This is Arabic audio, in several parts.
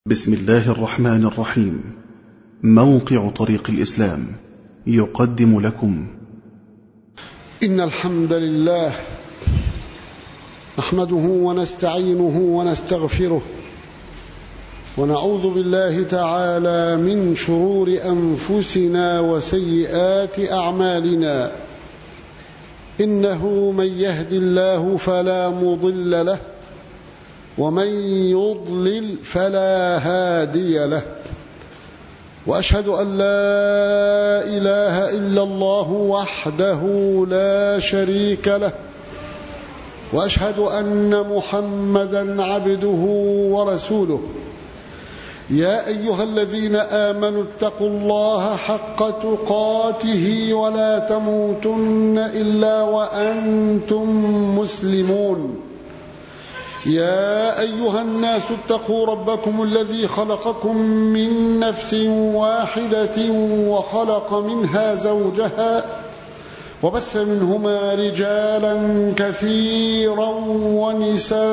بسم الله الرحمن الرحيم. موقع طريق الإسلام يقدم لكم إن الحمد لله نحمده ونستعينه ونستغفره ونعوذ بالله تعالى من شرور أنفسنا وسيئات أعمالنا. إنه من يهد الله فلا مضل له ومن يضلل فلا هادي له، وأشهد أن لا إله إلا الله وحده لا شريك له، وأشهد أن محمدا عبده ورسوله. يا أيها الذين آمنوا اتقوا الله حق تقاته ولا تموتن إلا وأنتم مسلمون. يا أيها الناس اتقوا ربكم الذي خلقكم من نفس واحدة وخلق منها زوجها وبث منهما رجالا كثيرا ونساء،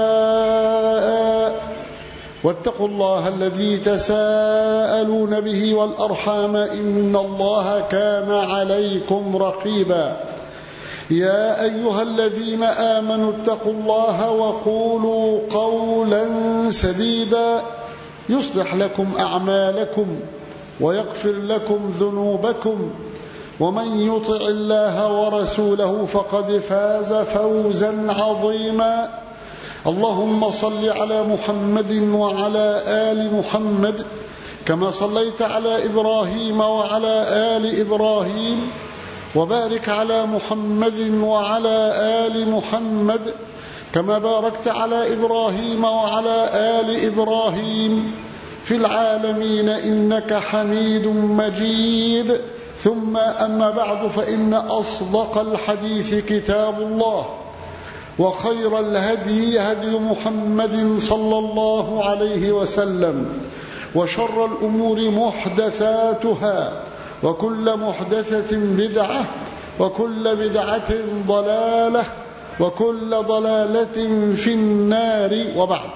واتقوا الله الذي تساءلون به والأرحام إن الله كان عليكم رقيبا. يا أيها الذين آمنوا اتقوا الله وقولوا قولا سديدا يصلح لكم أعمالكم ويغفر لكم ذنوبكم، ومن يطع الله ورسوله فقد فاز فوزا عظيما. اللهم صل على محمد وعلى آل محمد كما صليت على إبراهيم وعلى آل إبراهيم، وبارك على محمد وعلى آل محمد كما باركت على إبراهيم وعلى آل إبراهيم في العالمين إنك حميد مجيد. ثم أما بعد، فإن أصدق الحديث كتاب الله، وخير الهدي هدي محمد صلى الله عليه وسلم، وشر الأمور محدثاتها، وكل محدثة بدعة، وكل بدعة ضلالة، وكل ضلالة في النار. وبعد،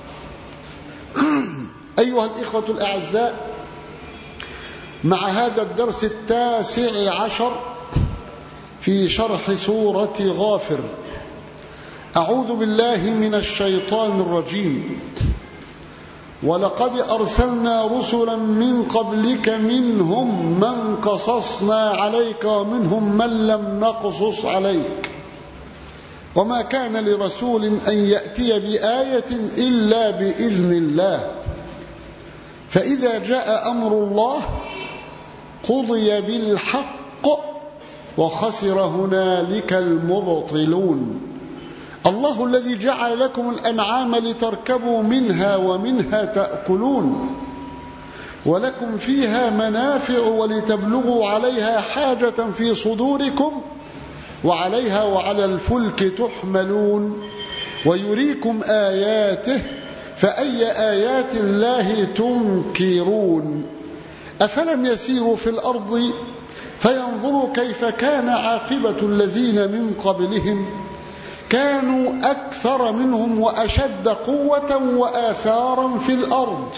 أيها الإخوة الأعزاء، مع هذا الدرس 19 في شرح سورة غافر، أعوذ بالله من الشيطان الرجيم. ولقد أرسلنا رسلا من قبلك منهم من قصصنا عليك ومنهم من لم نقصص عليك، وما كان لرسول أن يأتي بآية إلا بإذن الله، فإذا جاء أمر الله قضي بالحق وخسر هنالك المبطلون. الله الذي جعل لكم الأنعام لتركبوا منها ومنها تأكلون، ولكم فيها منافع ولتبلغوا عليها حاجة في صدوركم، وعليها وعلى الفلك تحملون، ويريكم آياته فأي آيات الله تنكرون. أفلم يسيروا في الأرض فينظروا كيف كان عاقبة الذين من قبلهم، كانوا أكثر منهم وأشد قوة وآثارا في الأرض،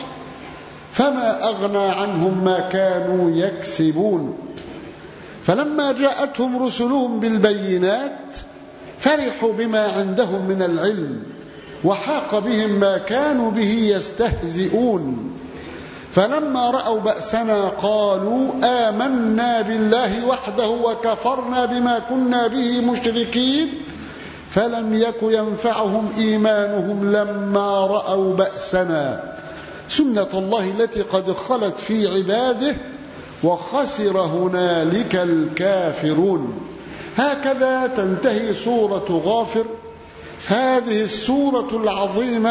فما أغنى عنهم ما كانوا يكسبون. فلما جاءتهم رسلهم بالبينات فرحوا بما عندهم من العلم، وحاق بهم ما كانوا به يستهزئون. فلما رأوا بأسنا قالوا آمنا بالله وحده وكفرنا بما كنا به مشركين، فلم يك ينفعهم إيمانهم لما رأوا بأسنا، سنة الله التي قد خلت في عباده، وخسر هنالك الكافرون. هكذا تنتهي سورة غافر، هذه السورة العظيمة،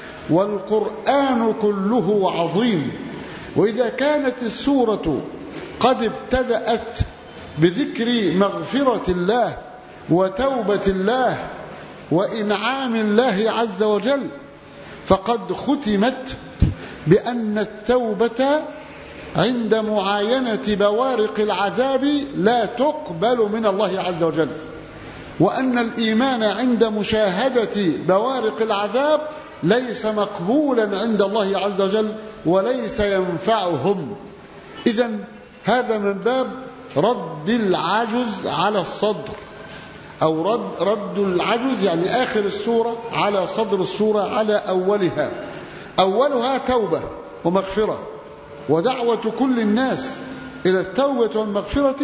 والقرآن كله عظيم. وإذا كانت السورة قد ابتدأت بذكر مغفرة الله وتوبة الله وإنعام الله عز وجل، فقد ختمت بأن التوبة عند معاينة بوارق العذاب لا تقبل من الله عز وجل، وأن الإيمان عند مشاهدة بوارق العذاب ليس مقبولا عند الله عز وجل وليس ينفعهم. إذن هذا من باب رد العجز على الصدر، أو رد العجز يعني آخر السورة على صدر السورة على أولها. أولها توبة ومغفرة ودعوة كل الناس إلى التوبة والمغفرة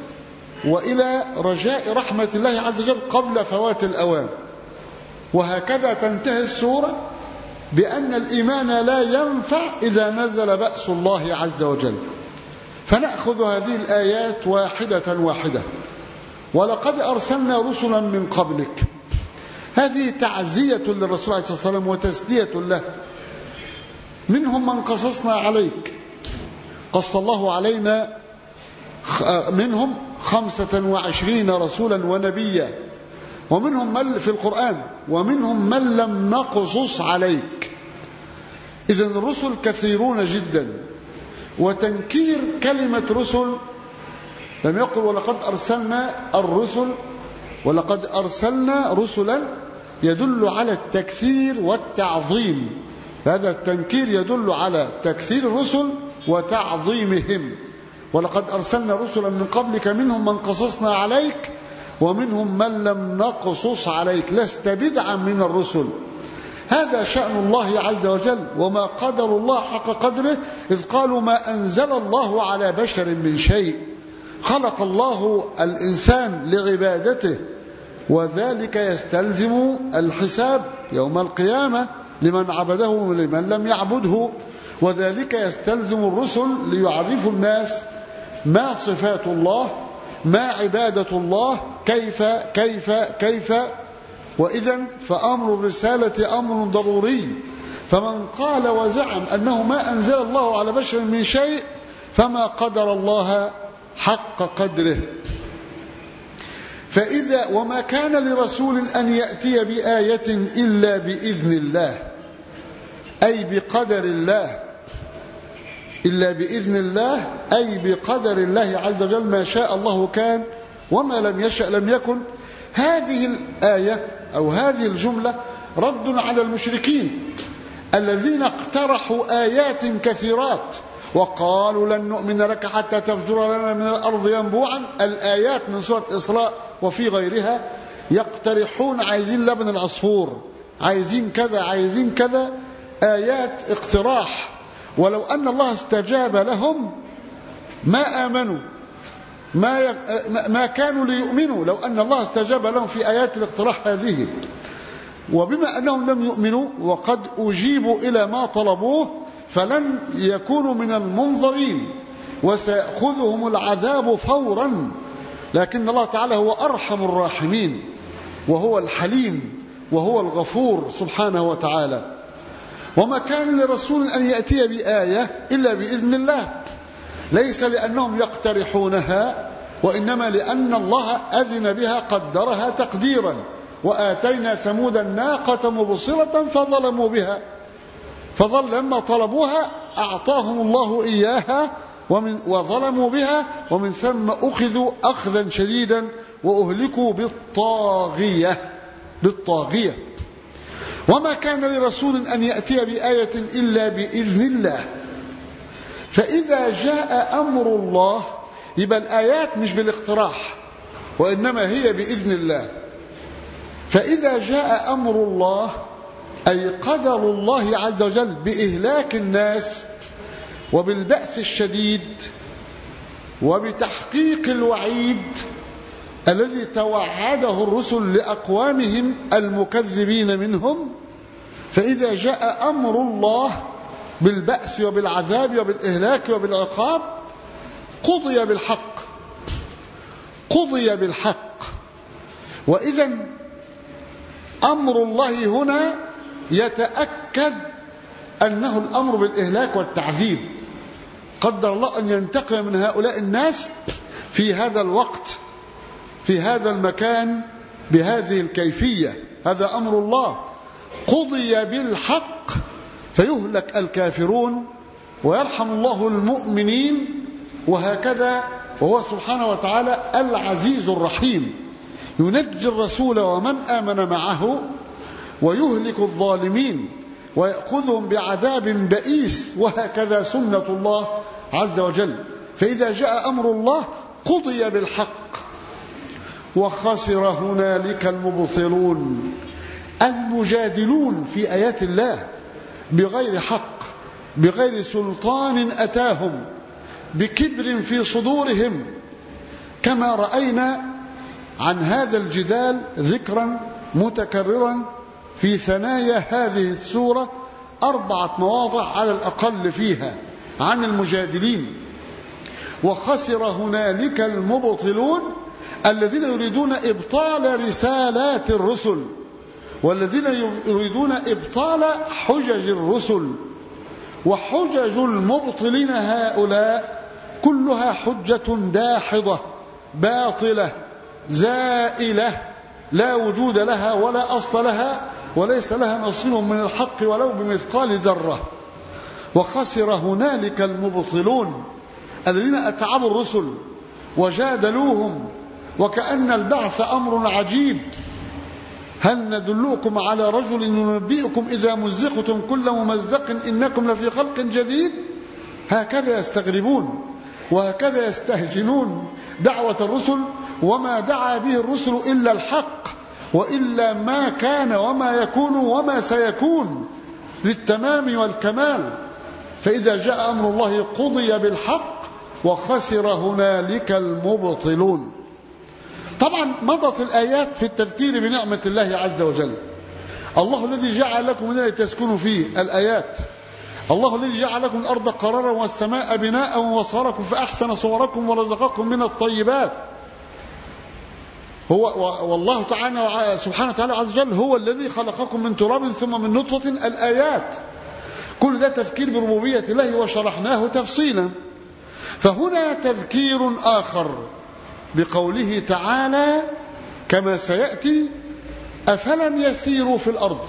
وإلى رجاء رحمة الله عز وجل قبل فوات الأوان. وهكذا تنتهي السورة بأن الإيمان لا ينفع إذا نزل بأس الله عز وجل. فنأخذ هذه الآيات واحدة واحدة. ولقد أرسلنا رسلا من قبلك، هذه تعزية للرسول عليه الصلاة والسلام وتسلية له. منهم من قصصنا عليك، قص الله علينا منهم 25 رسولا ونبيا، ومنهم من في القرآن ومنهم من لم نقصص عليك. إذن الرسل كثيرون جدا. وتنكير كلمة رسل لم يقل ولقد أرسلنا الرسل، ولقد أرسلنا رسلا يدل على التكثير والتعظيم. هذا التنكير يدل على تكثير الرسل وتعظيمهم. ولقد أرسلنا رسلا من قبلك منهم من قصصنا عليك ومنهم من لم نقصص عليك. لست بدعا من الرسل. هذا شأن الله عز وجل. وما قدر الله حق قدره إذ قالوا ما أنزل الله على بشر من شيء. خلق الله الإنسان لعبادته، وذلك يستلزم الحساب يوم القيامة لمن عبده ولمن لم يعبده. وذلك يستلزم الرسل ليعرفوا الناس ما صفات الله، ما عبادة الله، كيف كيف كيف. وإذن فأمر الرسالة أمر ضروري. فمن قال وزعم أنه ما أنزل الله على بشر من شيء فما قدر الله حق قدره. فإذا وما كان لرسول أن يأتي بآية إلا بإذن الله، أي بقدر الله، إلا بإذن الله أي بقدر الله عز وجل. ما شاء الله كان وما لم يشأ لم يكن. هذه الآية أو هذه الجملة رد على المشركين الذين اقترحوا آيات كثيرات وقالوا لن نؤمن لك حتى تفجر لنا من الأرض ينبوعا. الآيات من سورة إسراء وفي غيرها يقترحون عايزين لبن العصفور، عايزين كذا، عايزين كذا، آيات اقتراح. ولو أن الله استجاب لهم ما آمنوا، ما كانوا ليؤمنوا لو أن الله استجاب لهم في آيات الاقتراح هذه. وبما أنهم لم يؤمنوا وقد أجيبوا إلى ما طلبوه فلن يكونوا من المنظرين وسيأخذهم العذاب فورا. لكن الله تعالى هو أرحم الراحمين وهو الحليم وهو الغفور سبحانه وتعالى. وما كان لرسول أن يأتي بآية إلا بإذن الله، ليس لأنهم يقترحونها وإنما لأن الله أذن بها قدرها تقديرا. وآتينا ثمود الناقة مبصرة فظلموا بها، لما طلبوها أعطاهم الله إياها وظلموا بها، ومن ثم أخذوا أخذا شديدا وأهلكوا بالطاغية. وما كان لرسول أن يأتي بآية إلا بإذن الله. فإذا جاء أمر الله يبقى الآيات مش بالاقتراح وإنما هي بإذن الله. فإذا جاء أمر الله أي قدر الله عز وجل بإهلاك الناس وبالبأس الشديد وبتحقيق الوعيد الذي توعده الرسل لأقوامهم المكذبين منهم. فإذا جاء أمر الله بالبأس وبالعذاب وبالإهلاك وبالعقاب قضي بالحق. وإذا أمر الله هنا يتأكد أنه الأمر بالإهلاك والتعذيب. قدر الله أن ينتقم من هؤلاء الناس في هذا الوقت في هذا المكان بهذه الكيفية. هذا أمر الله قضي بالحق فيهلك الكافرون ويرحم الله المؤمنين. وهكذا وهو سبحانه وتعالى العزيز الرحيم ينجي الرسول ومن آمن معه ويهلك الظالمين. ويأخذهم بعذاب بئيس، وهكذا سنة الله عز وجل. فإذا جاء أمر الله قضي بالحق. وخسر هنالك المبطلون، المجادلون في آيات الله بغير حق، بغير سلطان أتاهم، بكبر في صدورهم، كما رأينا عن هذا الجدال ذكرا متكررا في ثنايا هذه السورة 4 مواضع على الأقل فيها عن المجادلين. وخسر هنالك المبطلون الذين يريدون إبطال رسالات الرسل، والذين يريدون إبطال حجج الرسل. وحجج المبطلين هؤلاء كلها حجة داحضة باطلة زائلة لا وجود لها ولا أصل لها، وليس لها نصيب من الحق ولو بمثقال ذرة. وخسر هنالك المبطلون الذين أتعبوا الرسل وجادلوهم وكأن البعث أمر عجيب. هل ندلكم على رجل ينبئكم إذا مزقتم كل ممزق إنكم لفي خلق جديد؟ هكذا يستغربون وهكذا يستهجنون دعوة الرسل، وما دعا به الرسل إلا الحق، وإلا ما كان وما يكون وما سيكون للتمام والكمال. فإذا جاء أمر الله قضي بالحق. وخسر هنالك المبطلون. طبعا مضت الآيات في التذكير بنعمة الله عز وجل. الله الذي جعل لكم من تسكنوا فيه، الآيات. الله الذي جعل لكم الأرض قرارا والسماء بناء وصوركم فأحسن صوركم ورزقكم من الطيبات. والله تعالى سبحانه وتعالى عز وجل هو الذي خلقكم من تراب ثم من نطفة. الآيات كل ده تذكير بربوبية الله وشرحناه تفصيلا. فهنا تذكير آخر بقوله تعالى كما سيأتي: أفلم يسيروا في الأرض،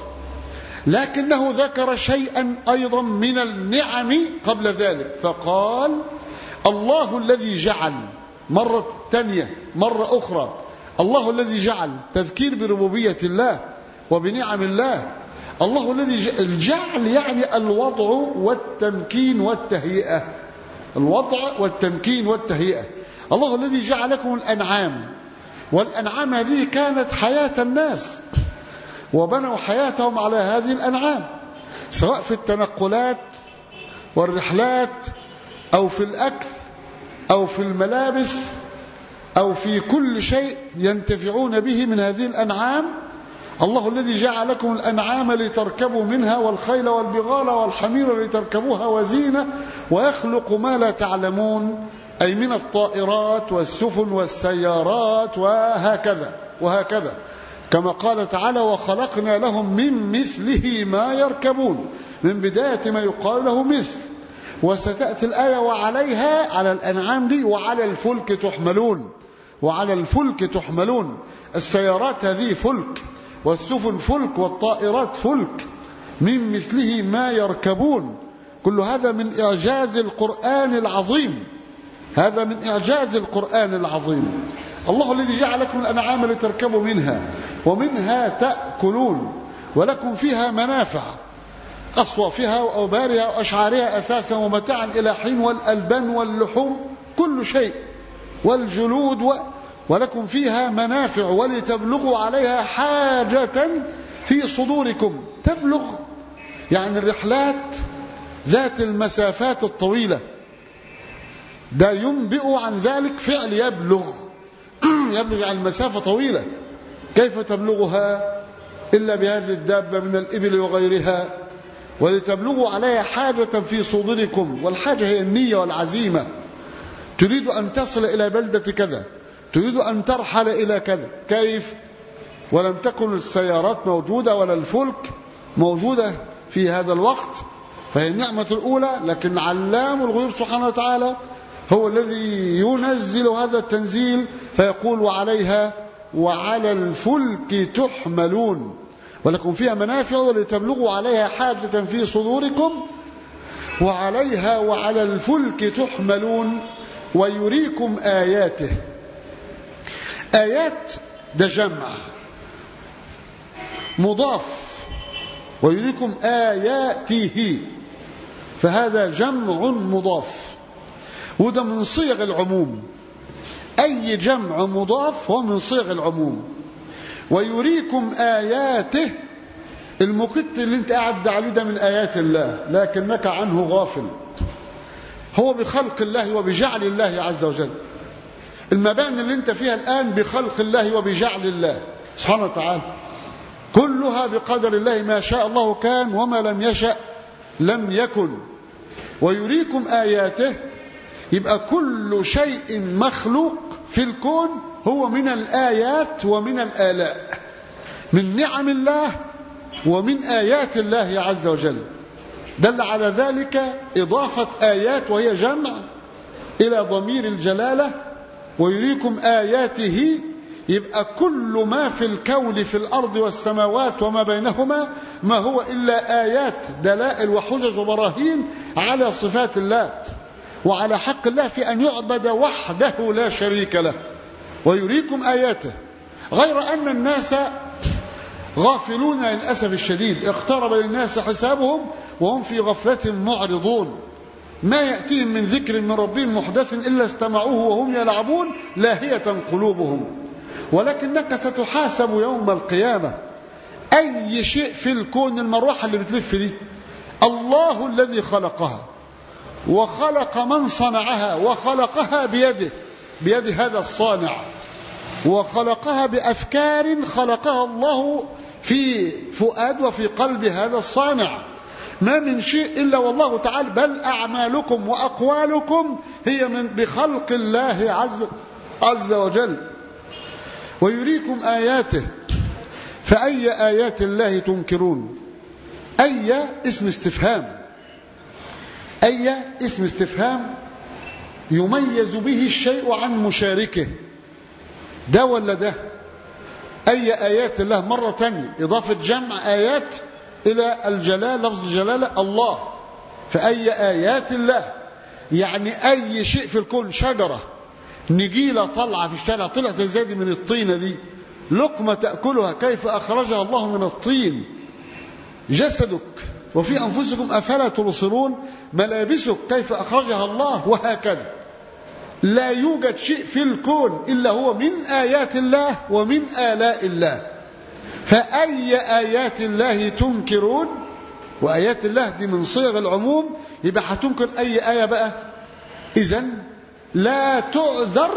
لكنه ذكر شيئا أيضا من النعم قبل ذلك، فقال: الله الذي جعل، مرة ثانية مرة أخرى، الله الذي جعل، تذكير بربوبية الله وبنعم الله. الله الذي الجعل يعني الوضع والتمكين والتهيئة، الوضع والتمكين والتهيئة. الله الذي جعل لكم الأنعام، والأنعام هذه كانت حياة الناس وبنوا حياتهم على هذه الأنعام، سواء في التنقلات والرحلات أو في الأكل أو في الملابس أو في كل شيء ينتفعون به من هذه الأنعام. الله الذي جعل لكم الأنعام لتركبوا منها والخيل والبغال والحمير لتركبوها وزينة ويخلق ما لا تعلمون، أي من الطائرات والسفن والسيارات وهكذا وهكذا، كما قال تعالى: وخلقنا لهم من مثله ما يركبون، من بداية ما يقال له مثل. وستأتي الآية: وعليها، على الأنعام دي، وعلى الفلك تحملون، وعلى الفلك تحملون. السيارات هذه فلك، والسفن فلك، والطائرات فلك، من مثله ما يركبون. كل هذا من إعجاز القرآن العظيم، هذا من إعجاز القرآن العظيم. الله الذي جعل لكم الأنعام لتركبوا منها ومنها تأكلون ولكم فيها منافع، أصوافها وأوبارها وأشعارها أثاثا ومتاعا إلى حين، والألبان واللحوم كل شيء، والجلود ولكم فيها منافع ولتبلغوا عليها حاجة في صدوركم. تبلغ يعني الرحلات ذات المسافات الطويلة، ده ينبئ عن ذلك فعل يبلغ يبلغ عن مسافة طويلة. كيف تبلغها إلا بهذه الدابة من الإبل وغيرها؟ ولتبلغوا عليها حاجة في صدوركم، والحاجة هي النية والعزيمة. تريد أن تصل إلى بلدة كذا، تريد أن ترحل إلى كذا، كيف؟ ولم تكن السيارات موجودة ولا الفلك موجودة في هذا الوقت، فهي النعمة الأولى. لكن علام الغيوب سبحانه وتعالى هو الذي ينزل هذا التنزيل، فيقول: وعليها وعلى الفلك تحملون ولكم فيها منافع ولتبلغوا عليها حاجة في صدوركم، وعليها وعلى الفلك تحملون ويريكم آياته. آيات ده جمع مضاف ويريكم آياته، فهذا جمع مضاف، وده من صيغ العموم. أي جمع مضاف هو من صيغ العموم. ويريكم آياته، المكت اللي انت قاعد عليه ده من آيات الله لكنك عنه غافل، هو بخلق الله وبجعل الله عز وجل. المباني اللي انت فيها الآن بخلق الله وبجعل الله سبحانه وتعالى، كلها بقدر الله، ما شاء الله كان وما لم يشأ لم يكن. ويريكم آياته، يبقى كل شيء مخلوق في الكون هو من الآيات ومن الآلاء، من نعم الله ومن آيات الله عز وجل. دل على ذلك إضافة آيات وهي جمع إلى ضمير الجلالة. ويريكم آياته، يبقى كل ما في الكون في الأرض والسماوات وما بينهما ما هو إلا آيات، دلائل وحجج وبراهين على صفات الله وعلى حق الله في أن يعبد وحده لا شريك له. ويريكم آياته، غير أن الناس غافلون للأسف الشديد، اقترب للناس حسابهم وهم في غفلة معرضون، ما يأتيهم من ذكر من ربهم محدث إلا استمعوه وهم يلعبون لاهية قلوبهم. ولكنك ستحاسب يوم القيامة. أي شيء في الكون، المروحة اللي بتلف دي الله الذي خلقها وخلق من صنعها، وخلقها بيد هذا الصانع، وخلقها بأفكار خلقها الله في فؤاد وفي قلب هذا الصانع. ما من شيء إلا والله تعالى، بل أعمالكم وأقوالكم هي بخلق الله عز وجل. ويريكم آياته، فأي آيات الله تنكرون؟ أي اسم استفهام، أي اسم استفهام يميز به الشيء عن مشاركه، ده ولا ده؟ أي آيات الله مرة تانية، إضافة جمع آيات إلى الجلال، لفظ الجلالة الله. فأي آيات الله يعني أي شيء في الكون، شجرة، نجيلة طلعة في الشارع، طلعت ازاي من الطينة دي، لقمة تأكلها كيف أخرجها الله من الطين، جسدك وفي أنفسكم أفلا تبصرون، ملابسك كيف أخرجها الله، وهكذا. لا يوجد شيء في الكون إلا هو من آيات الله ومن آلاء الله. فأي آيات الله تنكرون؟ وآيات الله دي من صيغ العموم، يبقى هتنكر أي آية بقى؟ إذن لا تعذر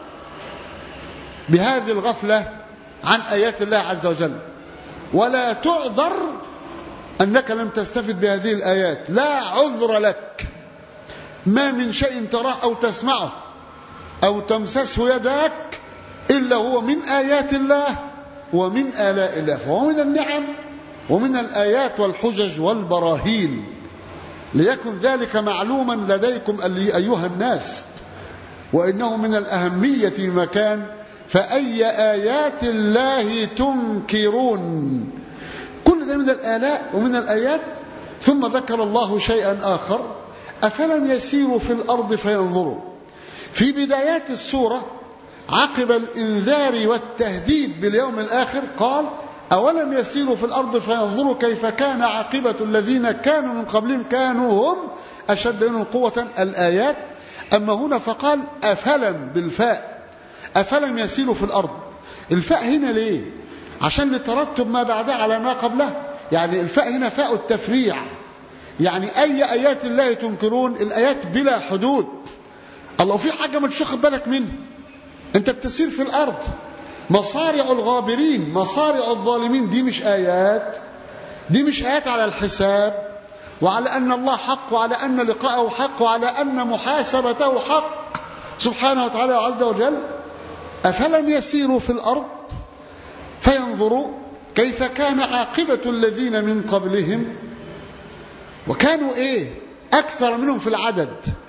بهذه الغفلة عن آيات الله عز وجل، ولا تعذر أنك لم تستفد بهذه الآيات، لا عذر لك. ما من شيء تراه أو تسمعه أو تمسسه يدك إلا هو من آيات الله ومن آلاء الله، فهو من النعم ومن الآيات والحجج والبراهين. ليكن ذلك معلوما لديكم أيها الناس، وإنه من الأهمية في مكان. فأي آيات الله تنكرون؟ كل ده من الآلاء ومن الآيات. ثم ذكر الله شيئا آخر: أفلم يسيروا في الأرض فينظروا. في بدايات السورة عقب الإنذار والتهديد باليوم الآخر قال: أولم يسيروا في الأرض فينظروا كيف كان عاقبة الذين كانوا من قبلهم كانوا هم أشد منهم قوة، الآيات. أما هنا فقال أفلم بالفاء، أفلم يسيروا في الأرض. الفاء هنا ليه؟ عشان لترتب ما بعدها على ما قبله. يعني الفاء هنا فاء التفريع، يعني أي آيات الله تنكرون؟ الآيات بلا حدود. الله في حاجة ما تشخد بالك منه، أنت بتسير في الأرض، مصارع الغابرين مصارع الظالمين، دي مش آيات، دي مش آيات على الحساب وعلى أن الله حق وعلى أن لقاءه حق وعلى أن محاسبته حق سبحانه وتعالى عز وجل. أفلم يسيروا في الأرض فينظروا كيف كان عاقبة الذين من قبلهم، وكانوا إيه؟ أكثر منهم في العدد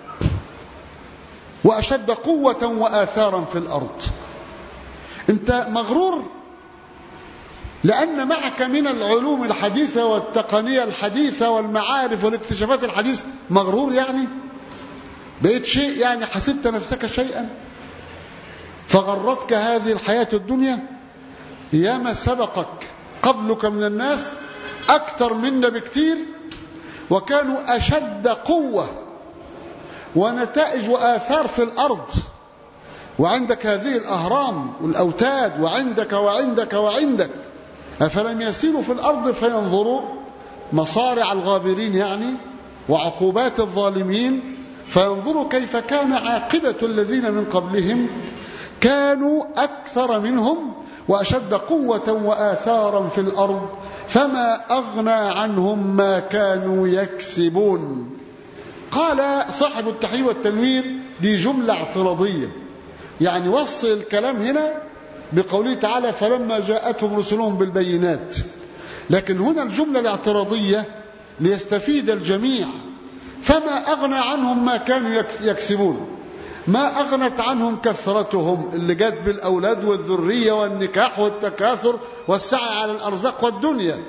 وأشد قوة وآثارا في الأرض. أنت مغرور لأن معك من العلوم الحديثة والتقنية الحديثة والمعارف والاكتشافات الحديثة، مغرور يعني بقيت شيء، يعني حسبت نفسك شيئا فغرتك هذه الحياة الدنيا. ياما سبقك قبلك من الناس أكثر منا بكتير، وكانوا أشد قوة ونتائج وآثار في الأرض. وعندك هذه الأهرام والأوتاد، وعندك وعندك وعندك. أفلم يسيروا في الأرض فينظروا مصارع الغابرين يعني وعقوبات الظالمين، فينظروا كيف كان عاقبة الذين من قبلهم، كانوا أكثر منهم وأشد قوة وآثارا في الأرض فما أغنى عنهم ما كانوا يكسبون. قال صاحب التحرير والتنوير دي جملة اعتراضية، يعني وصل الكلام هنا بقوله تعالى فلما جاءتهم رسلهم بالبينات، لكن هنا الجملة الاعتراضية ليستفيد الجميع. فما أغنى عنهم ما كانوا يكسبون، ما أغنت عنهم كثرتهم اللي جت بالأولاد والذرية والنكاح والتكاثر والسعي على الأرزاق والدنيا،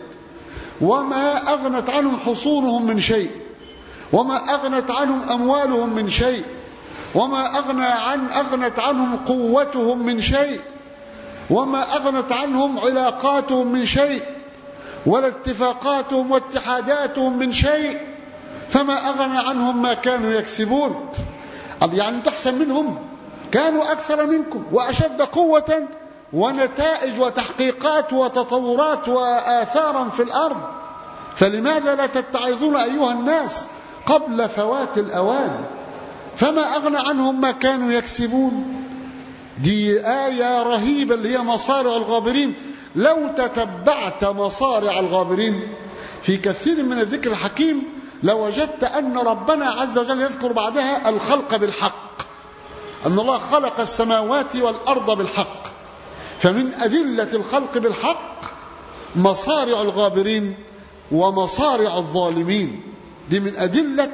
وما أغنت عنهم حصونهم من شيء، وما أغنت عنهم أموالهم من شيء، وما أغنت عنهم قوتهم من شيء، وما أغنت عنهم علاقاتهم من شيء، ولا اتفاقاتهم واتحاداتهم من شيء. فما أغنى عنهم ما كانوا يكسبون. يعني تحسن منهم، كانوا أكثر منكم وأشد قوة ونتائج وتحقيقات وتطورات وآثارا في الأرض، فلماذا لا تتعظون أيها الناس قبل فوات الأوان؟ فما أغنى عنهم ما كانوا يكسبون. دي آية رهيبة اللي هي مصارع الغابرين. لو تتبعت مصارع الغابرين في كثير من الذكر الحكيم لوجدت أن ربنا عز وجل يذكر بعدها الخلق بالحق، أن الله خلق السماوات والأرض بالحق. فمن أدلة الخلق بالحق مصارع الغابرين ومصارع الظالمين، دي من أدلة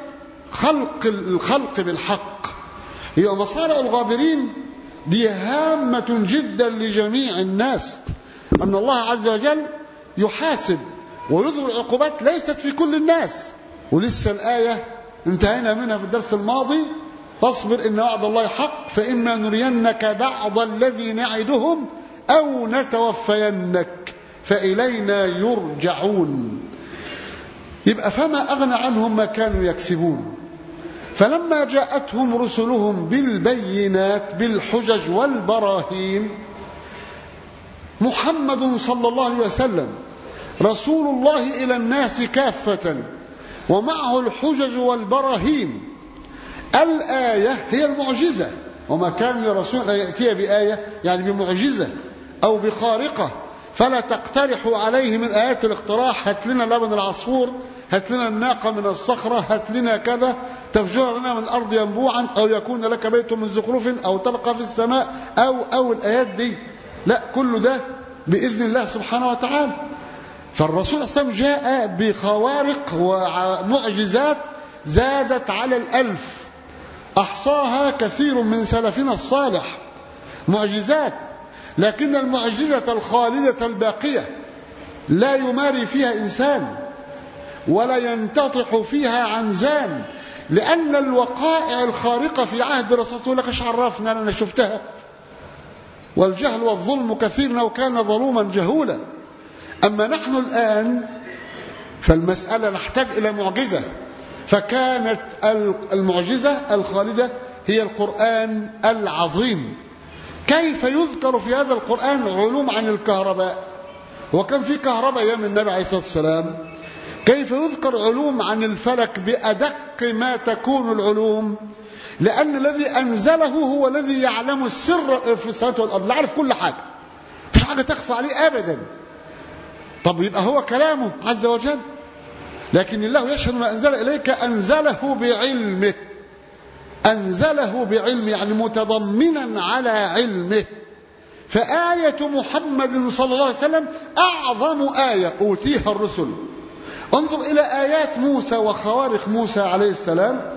الخلق بالحق. هي مصارع الغابرين دي هامة جدا لجميع الناس، أن الله عز وجل يحاسب ويظهر العقوبات ليست في كل الناس. ولسه الآية انتهينا منها في الدرس الماضي، فاصبر إن وعد الله حق فإما نرينك بعض الذي نعدهم أو نتوفينك فإلينا يرجعون. يبقى فما أغنى عنهم ما كانوا يكسبون. فلما جاءتهم رسلهم بالبينات بالحجج والبراهين، محمد صلى الله عليه وسلم رسول الله إلى الناس كافة ومعه الحجج والبراهين. الآية هي المعجزة، وما كان لرسول أن يأتي بآية يعني بمعجزة أو بخارقة. فلا تقترحوا عليه من آيات الاقتراح، هات لنا لبن العصفور، هات لنا الناقة من الصخرة، هات لنا كذا، تفجر لنا من الأرض ينبوعا، أو يكون لك بيت من زخرف، أو تلقى في السماء، أو الآيات دي. لا، كل ده بإذن الله سبحانه وتعالى. فالرسول صلى الله عليه وسلم جاء بخوارق ومعجزات زادت على 1000، أحصاها كثير من سلفنا الصالح معجزات. لكن المعجزة الخالدة الباقية لا يماري فيها إنسان ولا ينتطح فيها عنزان، لأن الوقائع الخارقة في عهد الرسول يقول لك ايش عرفنا أنا شفتها، والجهل والظلم كثير وكان ظلوما جهولا. أما نحن الآن فالمسألة نحتاج إلى معجزة، فكانت المعجزة الخالدة هي القرآن العظيم. كيف يذكر في هذا القرآن علوم عن الكهرباء، وكان في كهرباء أيام النبي عليه الصلاة والسلام؟ كيف يذكر علوم عن الفلك بأدق ما تكون العلوم؟ لأن الذي أنزله هو الذي يعلم السر في السماوات والأرض، يعرف كل حاجة، مفيش حاجة تخفى عليه أبدا. طب يبقى هو كلامه عز وجل، لكن الله يشهد ما أنزل إليك أنزله بعلمه، أنزله بعلمه يعني متضمنا على علمه. فآية محمد صلى الله عليه وسلم أعظم آية أوتيها الرسل. انظر إلى آيات موسى وخوارق موسى عليه السلام.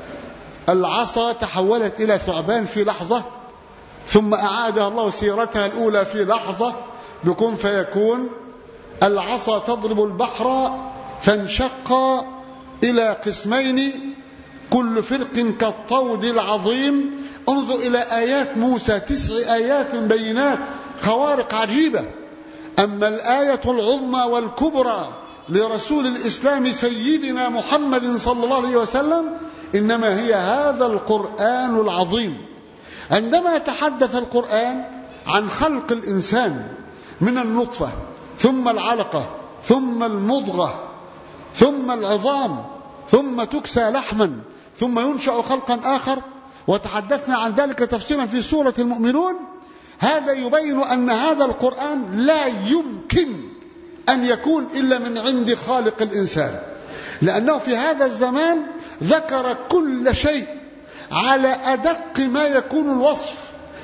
العصا تحولت إلى ثعبان في لحظة، ثم أعادها الله سيرتها الأولى في لحظة بكون فيكون. العصا تضرب البحر فانشق إلى قسمين كل فرق كالطود العظيم. انظر إلى آيات موسى 9 آيات بينات خوارق عجيبة. أما الآية العظمى والكبرى لرسول الإسلام سيدنا محمد صلى الله عليه وسلم إنما هي هذا القرآن العظيم. عندما يتحدث القرآن عن خلق الإنسان من النطفة ثم العلقة ثم المضغة ثم العظام ثم تكسى لحما ثم ينشأ خلقا آخر، وتحدثنا عن ذلك تفصيلا في سورة المؤمنون، هذا يبين أن هذا القرآن لا يمكن أن يكون إلا من عند خالق الإنسان، لأنه في هذا الزمان ذكر كل شيء على أدق ما يكون الوصف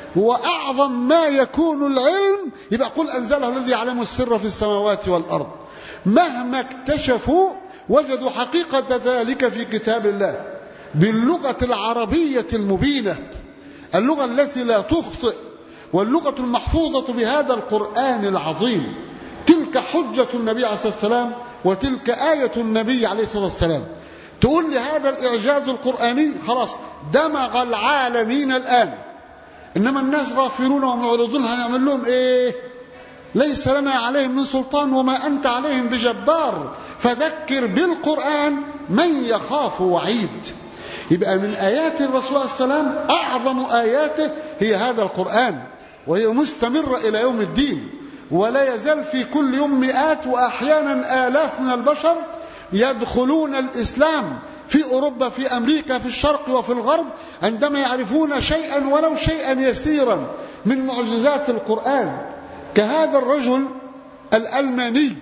وأعظم ما يكون العلم. يبقى قل أنزله الذي يعلم السر في السماوات والأرض. مهما اكتشفوا وجدوا حقيقة ذلك في كتاب الله باللغة العربية المبينة، اللغة التي لا تخطئ، واللغة المحفوظة بهذا القرآن العظيم. تلك حجة النبي عليه الصلاة والسلام وتلك آية النبي عليه الصلاة والسلام. تقول لي هذا الإعجاز القرآني خلاص دمغ العالمين الآن، إنما الناس غافلون ومعرضون، هنعمل لهم إيه؟ ليس لنا عليهم من سلطان وما أنت عليهم بجبار فذكر بالقرآن من يخاف وعيد. يبقى من آيات الرسول عليه السلام أعظم آياته هي هذا القرآن، وهي مستمرة إلى يوم الدين، ولا يزال في كل يوم مئات وأحيانا آلاف من البشر يدخلون الإسلام في أوروبا في أمريكا في الشرق وفي الغرب عندما يعرفون شيئا ولو شيئا يسيرا من معجزات القرآن. كهذا الرجل الألماني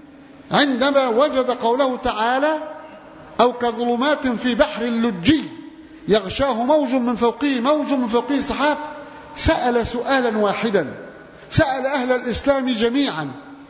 عندما وجد قوله تعالى أو كظلمات في بحر اللجي يغشاه موج من فوقه موج من فوقه سحاب، سأل سؤالا واحدا، سأل أهل الإسلام جميعا: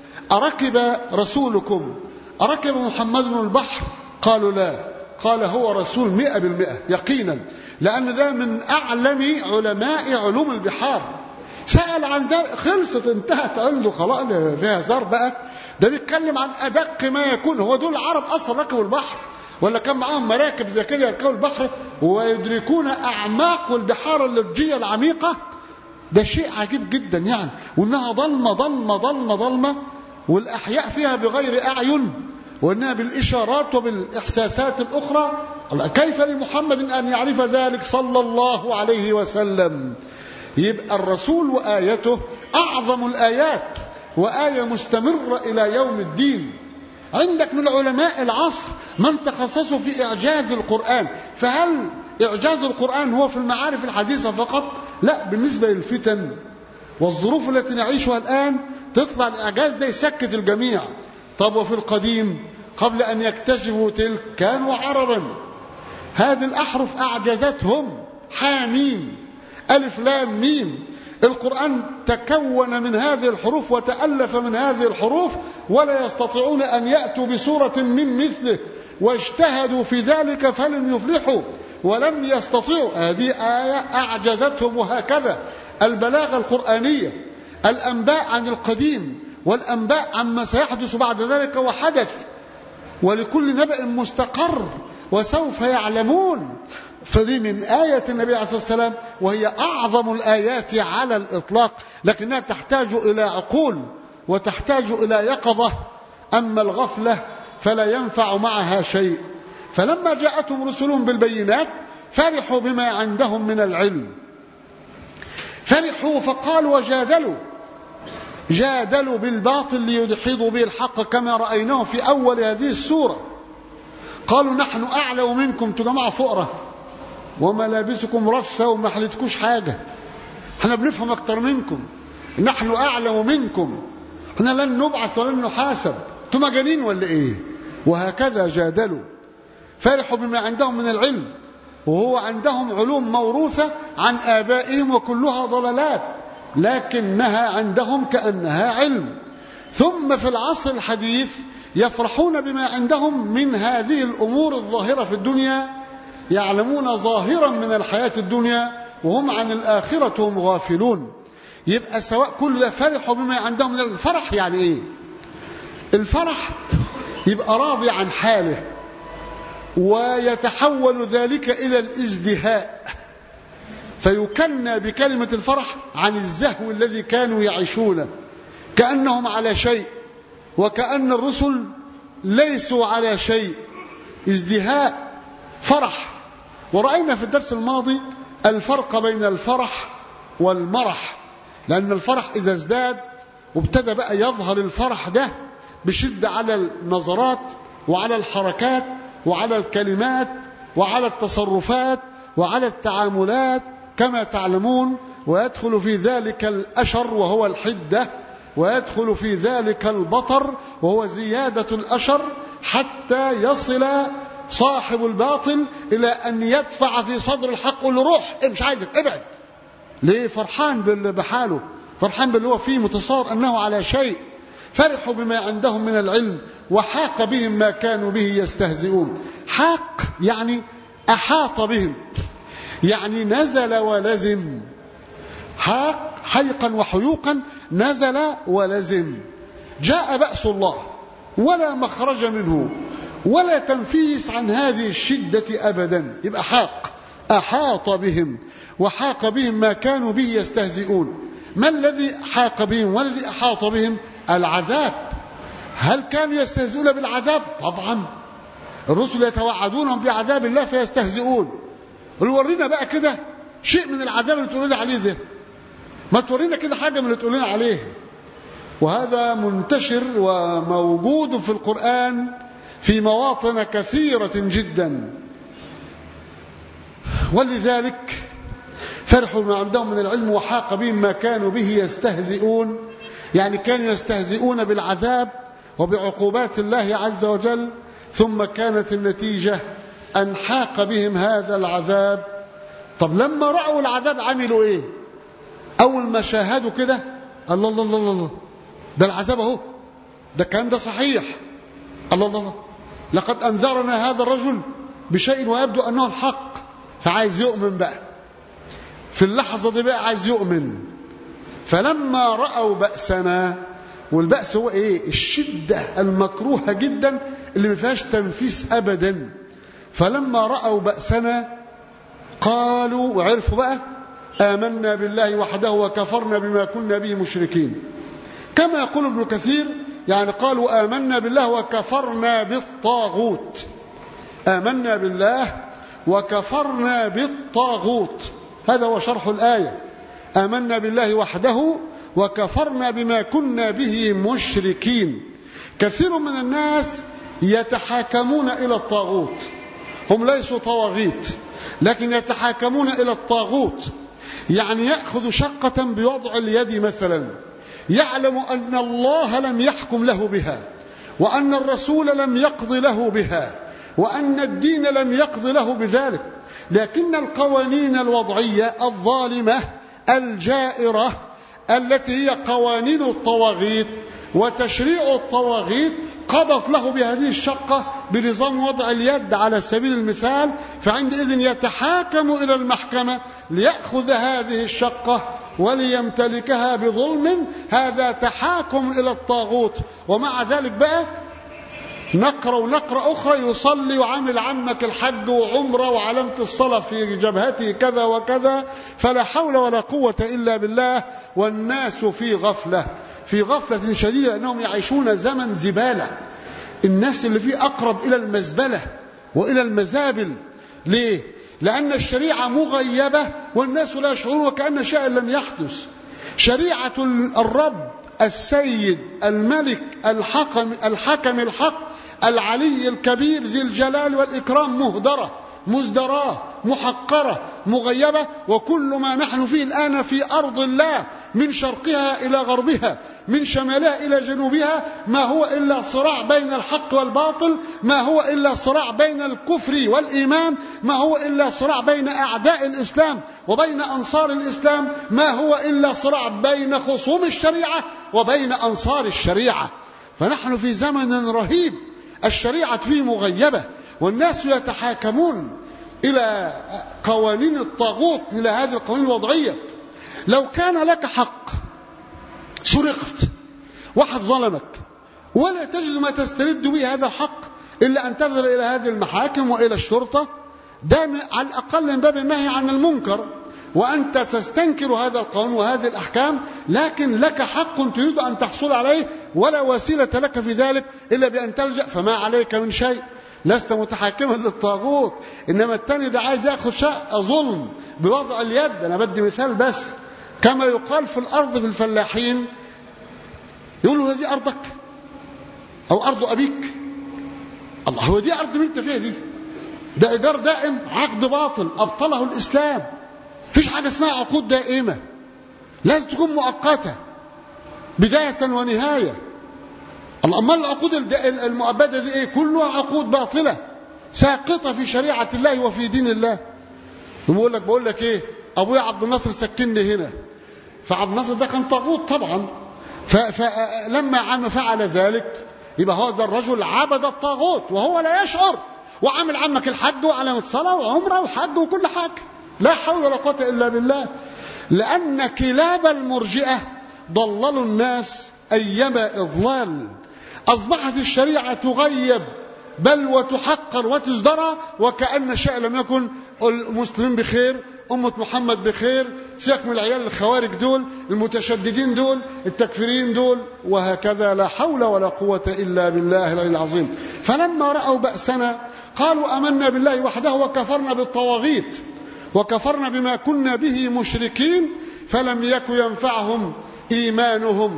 أركب رسولكم أركب محمد البحر؟ قالوا لا. قال هو رسول 100% يقينا، لأن ده من أعلم علماء علوم البحار. سأل عن ذلك، خلصت انتهت عنده خلاص، فيها زار بقى. ده بيتكلم عن أدق ما يكون. هو دول العرب أصلا ركبوا البحر ولا كان معاهم مراكب زي كده يركبوا البحر ويدركون أعماق البحار اللجية العميقة؟ ده شيء عجيب جدا يعني. وإنها ضلمة ضلمة ضلمة ضلمة، والأحياء فيها بغير أعين، وإنها بالإشارات وبالإحساسات الأخرى. كيف لمحمد أن يعرف ذلك صلى الله عليه وسلم؟ يبقى الرسول وآيته أعظم الآيات، وآية مستمرة إلى يوم الدين. عندك من علماء العصر من تخصصوا في إعجاز القرآن. فهل إعجاز القرآن هو في المعارف الحديثة فقط؟ لا، بالنسبة للفتن والظروف التي نعيشها الآن تطلع الإعجاز ده يسكت الجميع. طب وفي القديم قبل أن يكتشفوا تلك كانوا عربا، هذه الأحرف أعجزتهم. حاميم ألف لام ميم، القرآن تكون من هذه الحروف وتألف من هذه الحروف، ولا يستطيعون أن يأتوا بسورة من مثله، واجتهدوا في ذلك فلم يفلحوا ولم يستطيعوا. هذه آية أعجزتهم. وهكذا البلاغة القرآنية، الأنباء عن القديم والأنباء عما سيحدث بعد ذلك وحدث، ولكل نبأ مستقر وسوف يعلمون. فدي من آية النبي عليه الصلاة والسلام، وهي أعظم الآيات على الإطلاق، لكنها تحتاج إلى عقول وتحتاج إلى يقظة. أما الغفلة فلا ينفع معها شيء. فلما جاءتهم رسلهم بالبينات فرحوا بما عندهم من العلم، فرحوا فقالوا جادلوا بالباطل ليدحضوا به الحق، كما رأيناه في أول هذه السورة. قالوا نحن أعلم منكم، انتوا جماعة فقرة وملابسكم رثة وما حلتكوش حاجة، احنا بنفهم أكتر منكم، نحن أعلم منكم، احنا لن نبعث ولن نحاسب، انتوا مجانين ولا ايه؟ وهكذا جادلوا. فرحوا بما عندهم من العلم، وهو عندهم علوم موروثة عن آبائهم وكلها ضلالات، لكنها عندهم كأنها علم. ثم في العصر الحديث يفرحون بما عندهم من هذه الأمور الظاهرة في الدنيا، يعلمون ظاهرا من الحياة الدنيا وهم عن الآخرة هم غافلون. يبقى سواء كل ده فرحوا بما عندهم من الفرح. يعني ايه الفرح؟ يبقى راضي عن حاله ويتحول ذلك إلى الازدهاء، فيكنى بكلمة الفرح عن الزهو الذي كانوا يعيشونه، كأنهم على شيء، وكأن الرسل ليسوا على شيء، ازدهاء، فرح. ورأينا في الدرس الماضي الفرق بين الفرح والمرح، لأن الفرح إذا ازداد وابتدى بقى يظهر الفرح ده بشدة على النظرات وعلى الحركات وعلى الكلمات وعلى التصرفات وعلى التعاملات كما تعلمون، ويدخل في ذلك الأشر وهو الحدة، ويدخل في ذلك البطر وهو زيادة الأشر، حتى يصل صاحب الباطل إلى أن يدفع في صدر الحق، يقول له روح، مش عايزك، ابعد. ليه؟ فرحان بحاله، فرحان باللي هو فيه، متصور أنه على شيء. فرحوا بما عندهم من العلم وحاق بهم ما كانوا به يستهزئون. حاق يعني أحاط بهم، يعني نزل ولزم. حاق حيقا وحيوقا، نزل ولزم. جاء بأس الله ولا مخرج منه ولا تنفيس عن هذه الشدة أبدا، يبقى حاق، أحاط بهم وحاق بهم ما كانوا به يستهزئون. ما الذي حاق بهم والذي أحاط بهم؟ العذاب. هل كانوا يستهزئون بالعذاب؟ طبعا. الرسل يتوعدونهم بعذاب الله فيستهزئون. ورينا بقى كده شيء من العذاب اللي تقولون عليه ده، ما تورينا كده حاجة من اللي تقولون عليه. وهذا منتشر وموجود في القرآن في مواطن كثيرة جدا. ولذلك فرحوا ما عندهم من العلم وحاق بهم ما كانوا به يستهزئون، يعني كانوا يستهزئون بالعذاب وبعقوبات الله عز وجل، ثم كانت النتيجة أن حاق بهم هذا العذاب. طب لما رأوا العذاب عملوا إيه؟ أول ما شاهدوا كده، الله الله الله الله، ده العذاب اهو، ده الكلام ده صحيح، الله الله الله، لقد أنذرنا هذا الرجل بشيء ويبدو أنه الحق، فعايز يؤمن بقى في اللحظة دي، بقى عايز يؤمن. فلما رأوا بأسنا، والبأس هو إيه؟ الشدة المكروهة جدا اللي ما فيهاش تنفيس أبدا. فلما رأوا بأسنا قالوا، وعرفوا بقى، آمنا بالله وحده وكفرنا بما كنا به مشركين. كما يقول ابن كثير، يعني قالوا آمنا بالله وكفرنا بالطاغوت. آمنا بالله وكفرنا بالطاغوت، هذا هو شرح الآية. آمنا بالله وحده وكفرنا بما كنا به مشركين. كثير من الناس يتحاكمون إلى الطاغوت، هم ليسوا طواغيت لكن يتحاكمون إلى الطاغوت. يعني يأخذ شقة بوضع اليد مثلا، يعلم أن الله لم يحكم له بها، وأن الرسول لم يقض له بها، وأن الدين لم يقض له بذلك، لكن القوانين الوضعية الظالمة الجائرة التي هي قوانين الطواغيت وتشريع الطواغيت قضت له بهذه الشقة بنظام وضع اليد على سبيل المثال. فعندئذ يتحاكم إلى المحكمة ليأخذ هذه الشقة وليمتلكها بظلم. هذا تحاكم إلى الطاغوت. ومع ذلك بقى نقرأ أخرى، يصلي وعامل عمك الحج وعمرة وعلامة الصلاة في جبهته كذا وكذا، فلا حول ولا قوة إلا بالله. والناس في غفلة شديدة، أنهم يعيشون زمن زبالة. الناس اللي فيه أقرب إلى المزبلة وإلى المزابل. ليه؟ لأن الشريعة مغيبة والناس لا يشعرون وكأن شيئا لم يحدث. شريعة الرب السيد الملك الحكم الحق العلي الكبير ذي الجلال والإكرام مهدرة مزدراه محقرة مغيبة. وكل ما نحن فيه الآن في أرض الله من شرقها إلى غربها، من شمالها إلى جنوبها، ما هو إلا صراع بين الحق والباطل، ما هو إلا صراع بين الكفر والإيمان، ما هو إلا صراع بين أعداء الإسلام وبين أنصار الإسلام، ما هو إلا صراع بين خصوم الشريعة وبين أنصار الشريعة. فنحن في زمن رهيب، الشريعة فيه مغيبة والناس يتحاكمون إلى قوانين الطاغوت، إلى هذه القوانين الوضعية. لو كان لك حق، سرقت، واحد ظلمك، ولا تجد ما تسترد به هذا الحق إلا أن تذهب إلى هذه المحاكم وإلى الشرطة، ده على الأقل من باب النهي عن المنكر، وأنت تستنكر هذا القانون وهذه الأحكام، لكن لك حق تريد أن تحصل عليه ولا وسيلة لك في ذلك إلا بأن تلجأ، فما عليك من شيء، لست متحكما للطاغوت. إنما التاني ده عايز يأخذ شيء ظلم بوضع اليد. أنا بدي مثال بس، كما يقال في الأرض في الفلاحين، يقولوا هذه أرضك أو أرض أبيك. الله، هو دي أرض من أنت فيها دي؟ ده إيجار دائم، عقد باطل أبطله الإسلام. فيش حاجة اسمها عقود دائمة، لازم تكون مؤقتة بداية ونهاية. أما العقود المؤبدة دي إيه؟ كلها عقود باطلة ساقطة في شريعة الله وفي دين الله. بقول لك إيه، أبويا عبد الناصر سكنني هنا، فعبد الناصر ده كان طاغوت طبعا، فلما عم فعل ذلك يبقى هذا الرجل عبد الطاغوت وهو لا يشعر، وعمل عمك الحج وعلامة صلاة وعمرة وحج وكل حاجة. لا حول ولا قوة إلا بالله. لأن كلاب المرجئة ضللوا الناس أيما إضلال. أصبحت الشريعة تغيب بل وتحقر وتزدرى وكأن شيء لم يكن. المسلمين بخير، أمة محمد بخير، سيبك من العيال الخوارج دول، المتشددين دول، التكفيرين دول، وهكذا. لا حول ولا قوة إلا بالله العلي العظيم. فلما رأوا بأسنا قالوا آمنا بالله وحده وكفرنا بالطواغيت وكفرنا بما كنا به مشركين فلم يكن ينفعهم إيمانهم.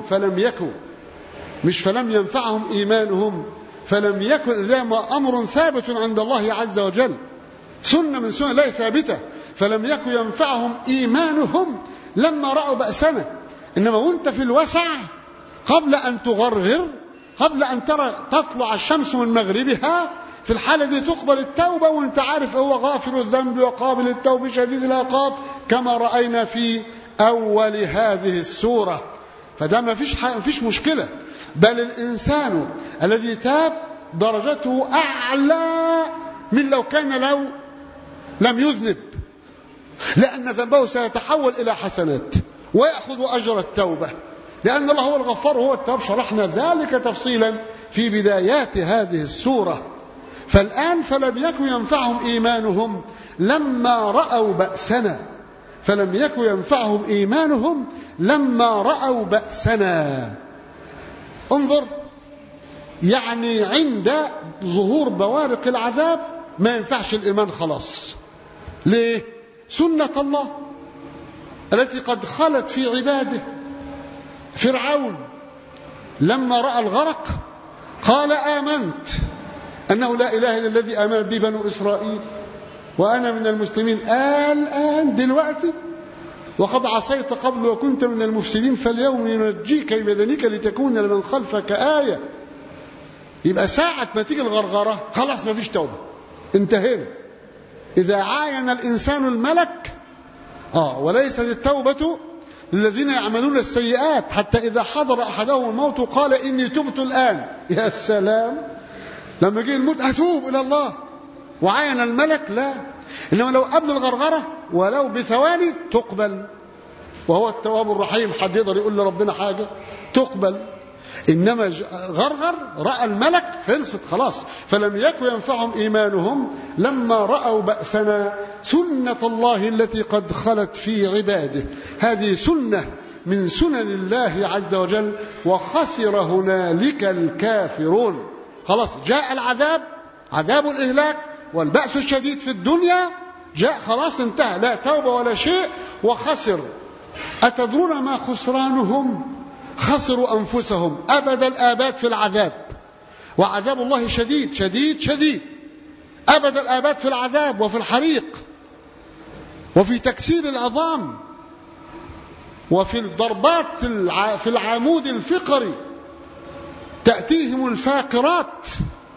فلم ينفعهم إيمانهم، فلم يكن. ذا أمر ثابت عند الله عز وجل، سنة من سنة الله ثابتة. فلم يكن ينفعهم إيمانهم لما رأوا بأسنا. إنما وانت في الوسع قبل أن تغرغر، قبل أن تطلع الشمس من مغربها، في الحالة دي تقبل التوبة، وانت عارف هو غافر الذنب وقابل التوب شديد العقاب، كما رأينا في أول هذه السورة. فده ما فيش مشكلة. بل الإنسان الذي تاب درجته أعلى من لو لم يذنب، لأن ذنبه سيتحول إلى حسنات ويأخذ أجر التوبة، لأن الله هو الغفار وهو التواب. شرحنا ذلك تفصيلا في بدايات هذه السورة. فالآن فلم يكن ينفعهم إيمانهم لما رأوا بأسنا. فلم يكن ينفعهم إيمانهم لما رأوا بأسنا. انظر، يعني عند ظهور بوارق العذاب ما ينفعش الإيمان خلاص. ليه؟ سنة الله التي قد خلت في عباده. فرعون لما رأى الغرق قال آمنت أنه لا إله إلا الذي آمنت به بنو إسرائيل وأنا من المسلمين. الآن دلوقتي وقد عصيت قبل وكنت من المفسدين فاليوم ينجيك ببدنك لتكون لمن خلفك آية. يبقى ساعة ما تيجي الغرغرة خلاص ما فيش توبة، انتهينا. إذا عاين الإنسان الملك وليست التوبة للذين يعملون السيئات حتى إذا حضر أحدهم الموت قال إني تبت الآن. يا سلام، لما جه الموت أتوب إلى الله، وعاين الملك لا. إنما لو قبل الغرغرة ولو بثواني تقبل، وهو التواب الرحيم. حد يقدر يقول لربنا حاجة؟ تقبل. إنما غرغر رأى الملك خلصت خلاص. فلم يكن ينفعهم إيمانهم لما رأوا بأسنا. سنة الله التي قد خلت في عباده، هذه سنة من سنن الله عز وجل. وخسر هنالك الكافرون. خلاص جاء العذاب، عذاب الإهلاك والبأس الشديد في الدنيا جاء، خلاص انتهى، لا توبة ولا شيء. وخسر. أتدرون ما خسرانهم؟ خسروا أنفسهم أبد الآباد في العذاب. وعذاب الله شديد شديد شديد، أبد الآباد في العذاب وفي الحريق وفي تكسير العظام وفي الضربات في العمود الفقري تأتيهم الفاقرات.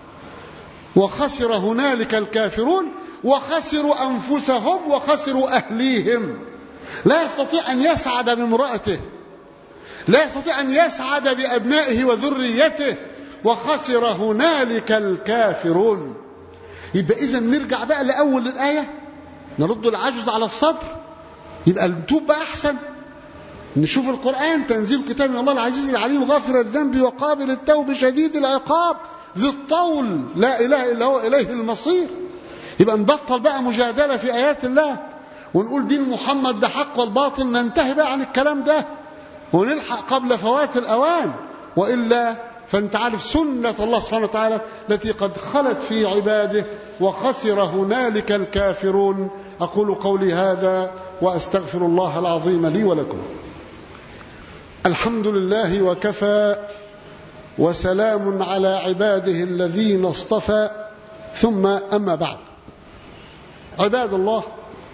وخسر هنالك الكافرون وخسروا أنفسهم وخسروا أهليهم. لا يستطيع أن يسعد بامرأته، لا يستطيع أن يسعد بأبنائه وذريته. وخسر هنالك الكافرون. يبقى إذا نرجع بقى لأول الآية، نرد العجز على الصدر، يبقى نتوب بقى أحسن. نشوف القرآن تنزيل كتاب من الله العزيز العليم غافر الذنب وقابل التوب شديد العقاب ذي الطول لا إله إلا هو إليه المصير. يبقى نبطل بقى مجادلة في آيات الله ونقول دين محمد ده حق والباطل. ننتهي بقى عن الكلام ده ونلحق قبل فوات الأوان. وإلا فأنت عارف سنة الله سبحانه وتعالى التي قد خلت في عباده، وخسر هنالك الكافرون. أقول قولي هذا وأستغفر الله العظيم لي ولكم. الحمد لله وكفى، وسلام على عباده الذين اصطفى، ثم أما بعد. عباد الله،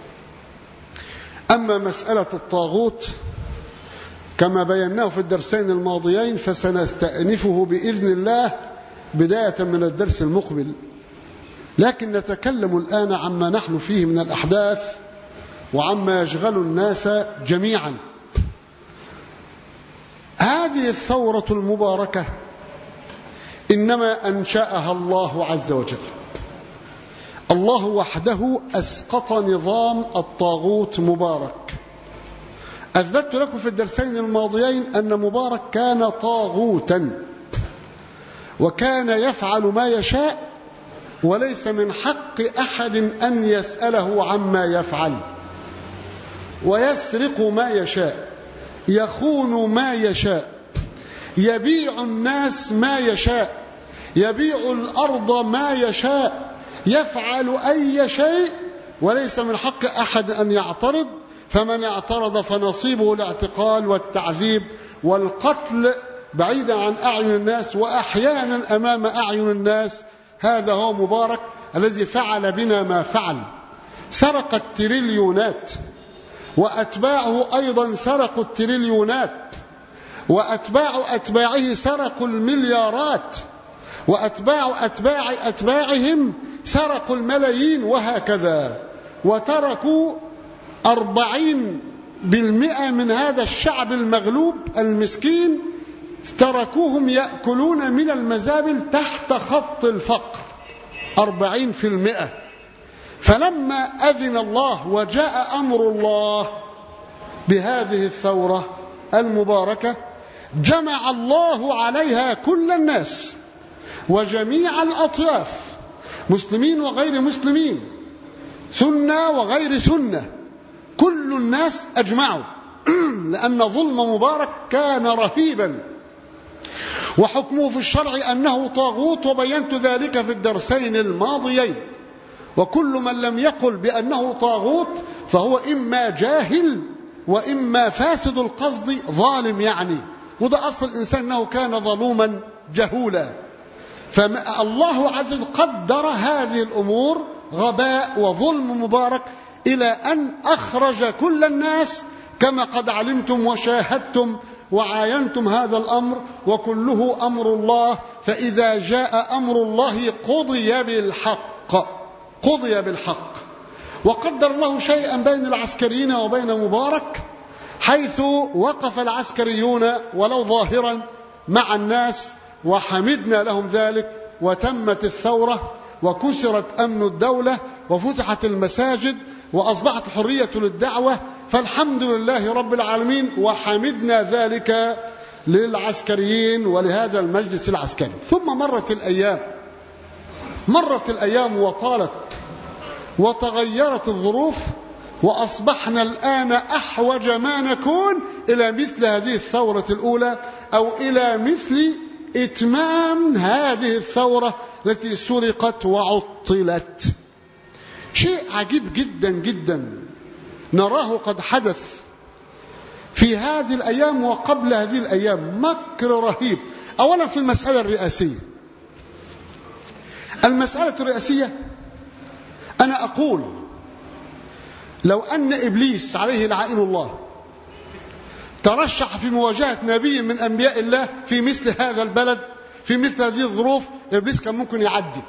أما مسألة الطاغوت كما بيناه في الدرسين الماضيين فسنستأنفه بإذن الله بداية من الدرس المقبل، لكن نتكلم الآن عما نحن فيه من الأحداث وعما يشغل الناس جميعا. هذه الثورة المباركة إنما أنشأها الله عز وجل. الله وحده أسقط نظام الطاغوت مبارك. أثبتت لكم في الدرسين الماضيين أن مبارك كان طاغوتا، وكان يفعل ما يشاء، وليس من حق أحد أن يسأله عما يفعل، ويسرق ما يشاء، يخون ما يشاء، يبيع الناس ما يشاء، يبيع الأرض ما يشاء، يفعل أي شيء، وليس من حق أحد أن يعترض. فمن اعترض فنصيبه الاعتقال والتعذيب والقتل بعيدا عن أعين الناس، وأحيانا أمام أعين الناس. هذا هو مبارك الذي فعل بنا ما فعل. سرق التريليونات، وأتباعه أيضا سرقوا التريليونات، وأتباع أتباعه سرقوا المليارات، وأتباع أتباعهم سرقوا الملايين، وهكذا. وتركوا 40% من هذا الشعب المغلوب المسكين، تركوهم يأكلون من المزابل تحت خط الفقر 40%. فلما أذن الله وجاء أمر الله بهذه الثورة المباركة، جمع الله عليها كل الناس وجميع الأطياف، مسلمين وغير مسلمين، سنة وغير سنة، كل الناس أجمعوا لأن ظلم مبارك كان رهيبا، وحكمه في الشرع أنه طاغوت، وبينت ذلك في الدرسين الماضيين. وكل من لم يقل بأنه طاغوت فهو إما جاهل وإما فاسد القصد ظالم يعني، وده أصل الإنسان أنه كان ظلوما جهولا. فالله عز وجل قدر هذه الأمور غباء وظلم مبارك إلى أن أخرج كل الناس كما قد علمتم وشاهدتم وعاينتم هذا الأمر، وكله أمر الله. فإذا جاء أمر الله قضي بالحق. وقدر الله شيئا بين العسكريين وبين مبارك، حيث وقف العسكريون ولو ظاهرا مع الناس، وحمدنا لهم ذلك، وتمت الثورة، وكسرت أمن الدولة، وفتحت المساجد، وأصبحت حرية للدعوة. فالحمد لله رب العالمين، وحمدنا ذلك للعسكريين ولهذا المجلس العسكري. ثم مرت الأيام وطالت، وتغيرت الظروف، وأصبحنا الآن أحوج ما نكون إلى مثل هذه الثورة الأولى، أو إلى مثل إتمام هذه الثورة التي سرقت وعطلت. شيء عجيب جدا جدا نراه قد حدث في هذه الأيام وقبل هذه الأيام، مكر رهيب. أولا في المسألة الرئاسية، أنا أقول لو أن إبليس عليه لعائن الله ترشح في مواجهة نبي من أنبياء الله في مثل هذا البلد في مثل هذه الظروف، إبليس كان ممكن يعدي.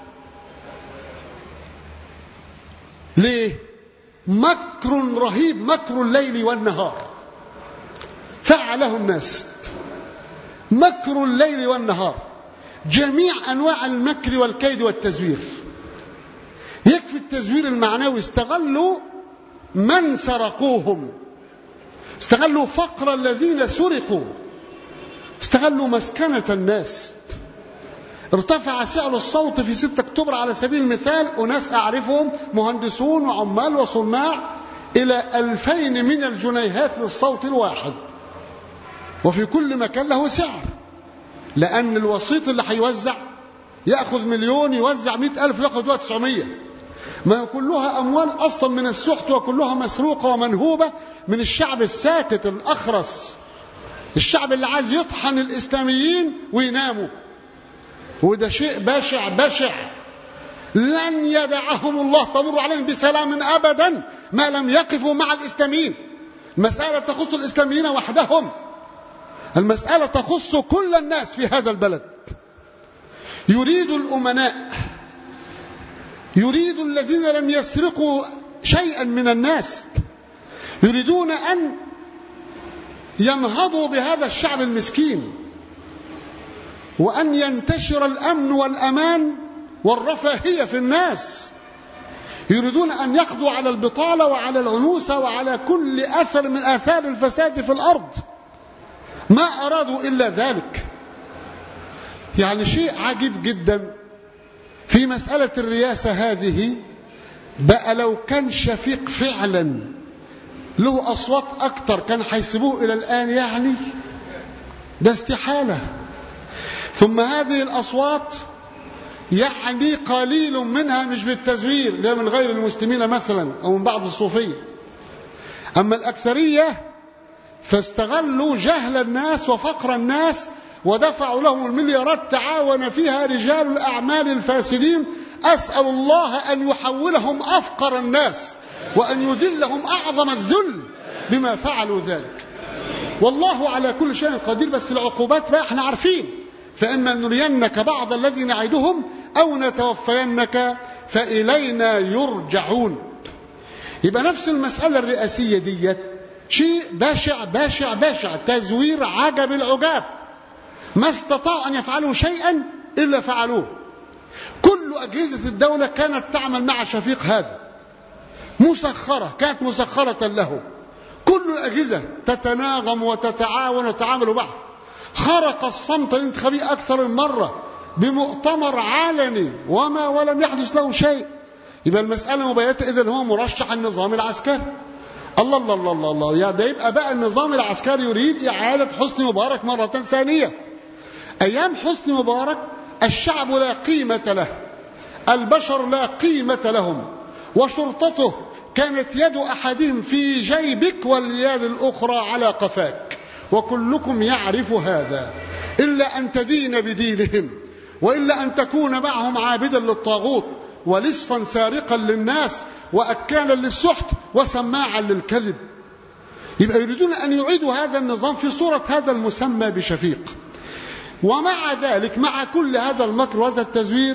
ليه؟ مكر رهيب، مكر الليل والنهار فعله الناس، مكر الليل والنهار، جميع أنواع المكر والكيد والتزوير. يكفي التزوير المعنوي، استغلوا من سرقوهم، استغلوا فقر الذين سرقوا، استغلوا مسكنة الناس. ارتفع سعر الصوت في 6 أكتوبر على سبيل المثال، أناس أعرفهم مهندسون وعمال وصناع، إلى 2000 من الجنيهات للصوت الواحد، وفي كل مكان له سعر. لأن الوسيط اللي هيوزع يأخذ 1,000,000 يوزع 100,000 ويأخذ 900. ما كلها أموال أصلا من السحت، وكلها مسروقة ومنهوبة من الشعب الساكت الأخرس، الشعب اللي عايز يطحن الإسلاميين ويناموا. وده شيء بشع بشع، لن يدعهم الله تمر عليهم بسلام أبدا ما لم يقفوا مع الإسلاميين. المسألة تخص الإسلاميين وحدهم، المسألة تخص كل الناس في هذا البلد. يريد الأمناء، يريد الذين لم يسرقوا شيئا من الناس، يريدون أن ينهضوا بهذا الشعب المسكين، وأن ينتشر الأمن والأمان والرفاهية في الناس. يريدون أن يقضوا على البطالة وعلى العنوسة وعلى كل أثر من آثار الفساد في الأرض. ما أرادوا إلا ذلك. يعني شيء عجيب جدا في مسألة الرئاسة هذه. بقى لو كان شفيق فعلا له أصوات أكتر كان حيسبوه إلى الآن، يعني ده استحالة. ثم هذه الأصوات يعني قليل منها مش بالتزوير، لا من غير المسلمين مثلا أو من بعض الصوفية. أما الأكثرية فاستغلوا جهل الناس وفقر الناس ودفعوا لهم المليارات تعاون فيها رجال الأعمال الفاسدين. أسأل الله أن يحولهم أفقر الناس وأن يذلهم أعظم الذل بما فعلوا ذلك. والله على كل شيء قدير. بس العقوبات بقى احنا عارفين، فإما نرينك بعض الذي نعدهم أو نتوفينك فإلينا يرجعون. يبقى نفس المسألة الرئاسية دي شيء بشع بشع بشع، تزوير عجب العجاب. ما استطاعوا أن يفعلوا شيئا إلا فعلوه. كل أجهزة الدولة كانت تعمل مع شفيق هذا، مسخرة، كانت مسخرة له. كل الأجهزة تتناغم وتتعاون وتعامل بعض. خرق الصمت الانتخابي أكثر من مرة بمؤتمر علني ولم يحدث له شيء. يبقى المسألة مبيتة. إذن هو مرشح النظام العسكري. الله الله الله الله الله، يا ده يبقى بقى النظام العسكري يريد إعادة حسني مبارك مرة ثانية. أيام حسني مبارك الشعب لا قيمة له، البشر لا قيمة لهم، وشرطته كانت يد أحدهم في جيبك واليد الأخرى على قفاك، وكلكم يعرف هذا، إلا أن تدين بدينهم، وإلا أن تكون معهم عابدا للطاغوت ولصفا سارقا للناس وأكالا للسحت وسماعا للكذب. يبقى يريدون أن يعيدوا هذا النظام في صورة هذا المسمى بشفيق. ومع ذلك مع كل هذا المكر وهذا التزوير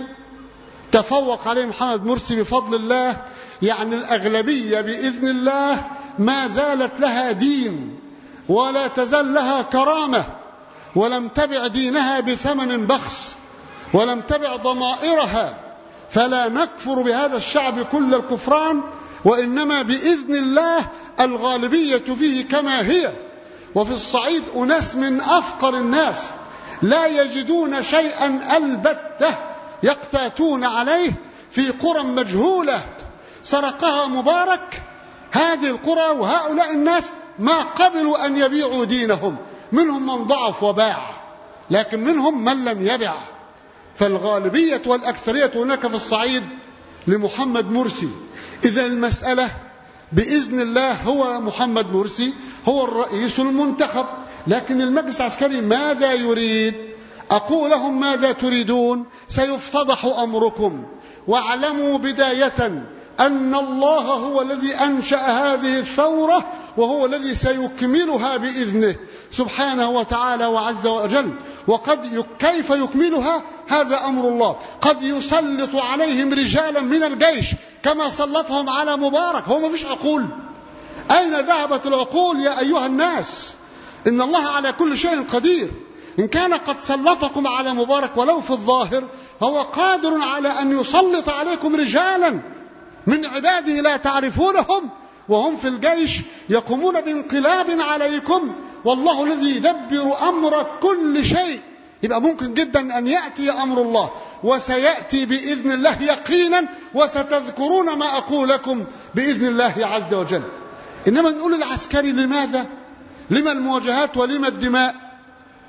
تفوق عليه محمد مرسي بفضل الله. يعني الأغلبية بإذن الله ما زالت لها دين ولا تزال لها كرامة، ولم تبع دينها بثمن بخس، ولم تبع ضمائرها. فلا نكفر بهذا الشعب كل الكفران، وإنما بإذن الله الغالبية فيه كما هي. وفي الصعيد أناس من أفقر الناس لا يجدون شيئا البتة يقتاتون عليه في قرى مجهولة سرقها مبارك. هذه القرى وهؤلاء الناس ما قبلوا أن يبيعوا دينهم، منهم من ضعف وباع، لكن منهم من لم يبع. فالغالبية والأكثرية هناك في الصعيد لمحمد مرسي. إذا المسألة بإذن الله هو محمد مرسي هو الرئيس المنتخب، لكن المجلس العسكري ماذا يريد؟ أقول لهم ماذا تريدون؟ سيفتضح أمركم. واعلموا بداية أن الله هو الذي أنشأ هذه الثورة، وهو الذي سيكملها بإذنه سبحانه وتعالى وعز وجل. وقد كيف يكملها هذا أمر الله. قد يسلط عليهم رجالا من الجيش كما سلطهم على مبارك. هو ما فيش عقول؟ أين ذهبت العقول يا أيها الناس؟ إن الله على كل شيء قدير. إن كان قد سلطكم على مبارك ولو في الظاهر، هو قادر على أن يسلط عليكم رجالا من عباده لا تعرفونهم وهم في الجيش يقومون بانقلاب عليكم، والله الذي يدبر أمر كل شيء. يبقى ممكن جدا أن يأتي أمر الله، وسيأتي بإذن الله يقينا، وستذكرون ما أقول لكم بإذن الله عز وجل. إنما نقول العسكري لماذا؟ لما المواجهات ولما الدماء؟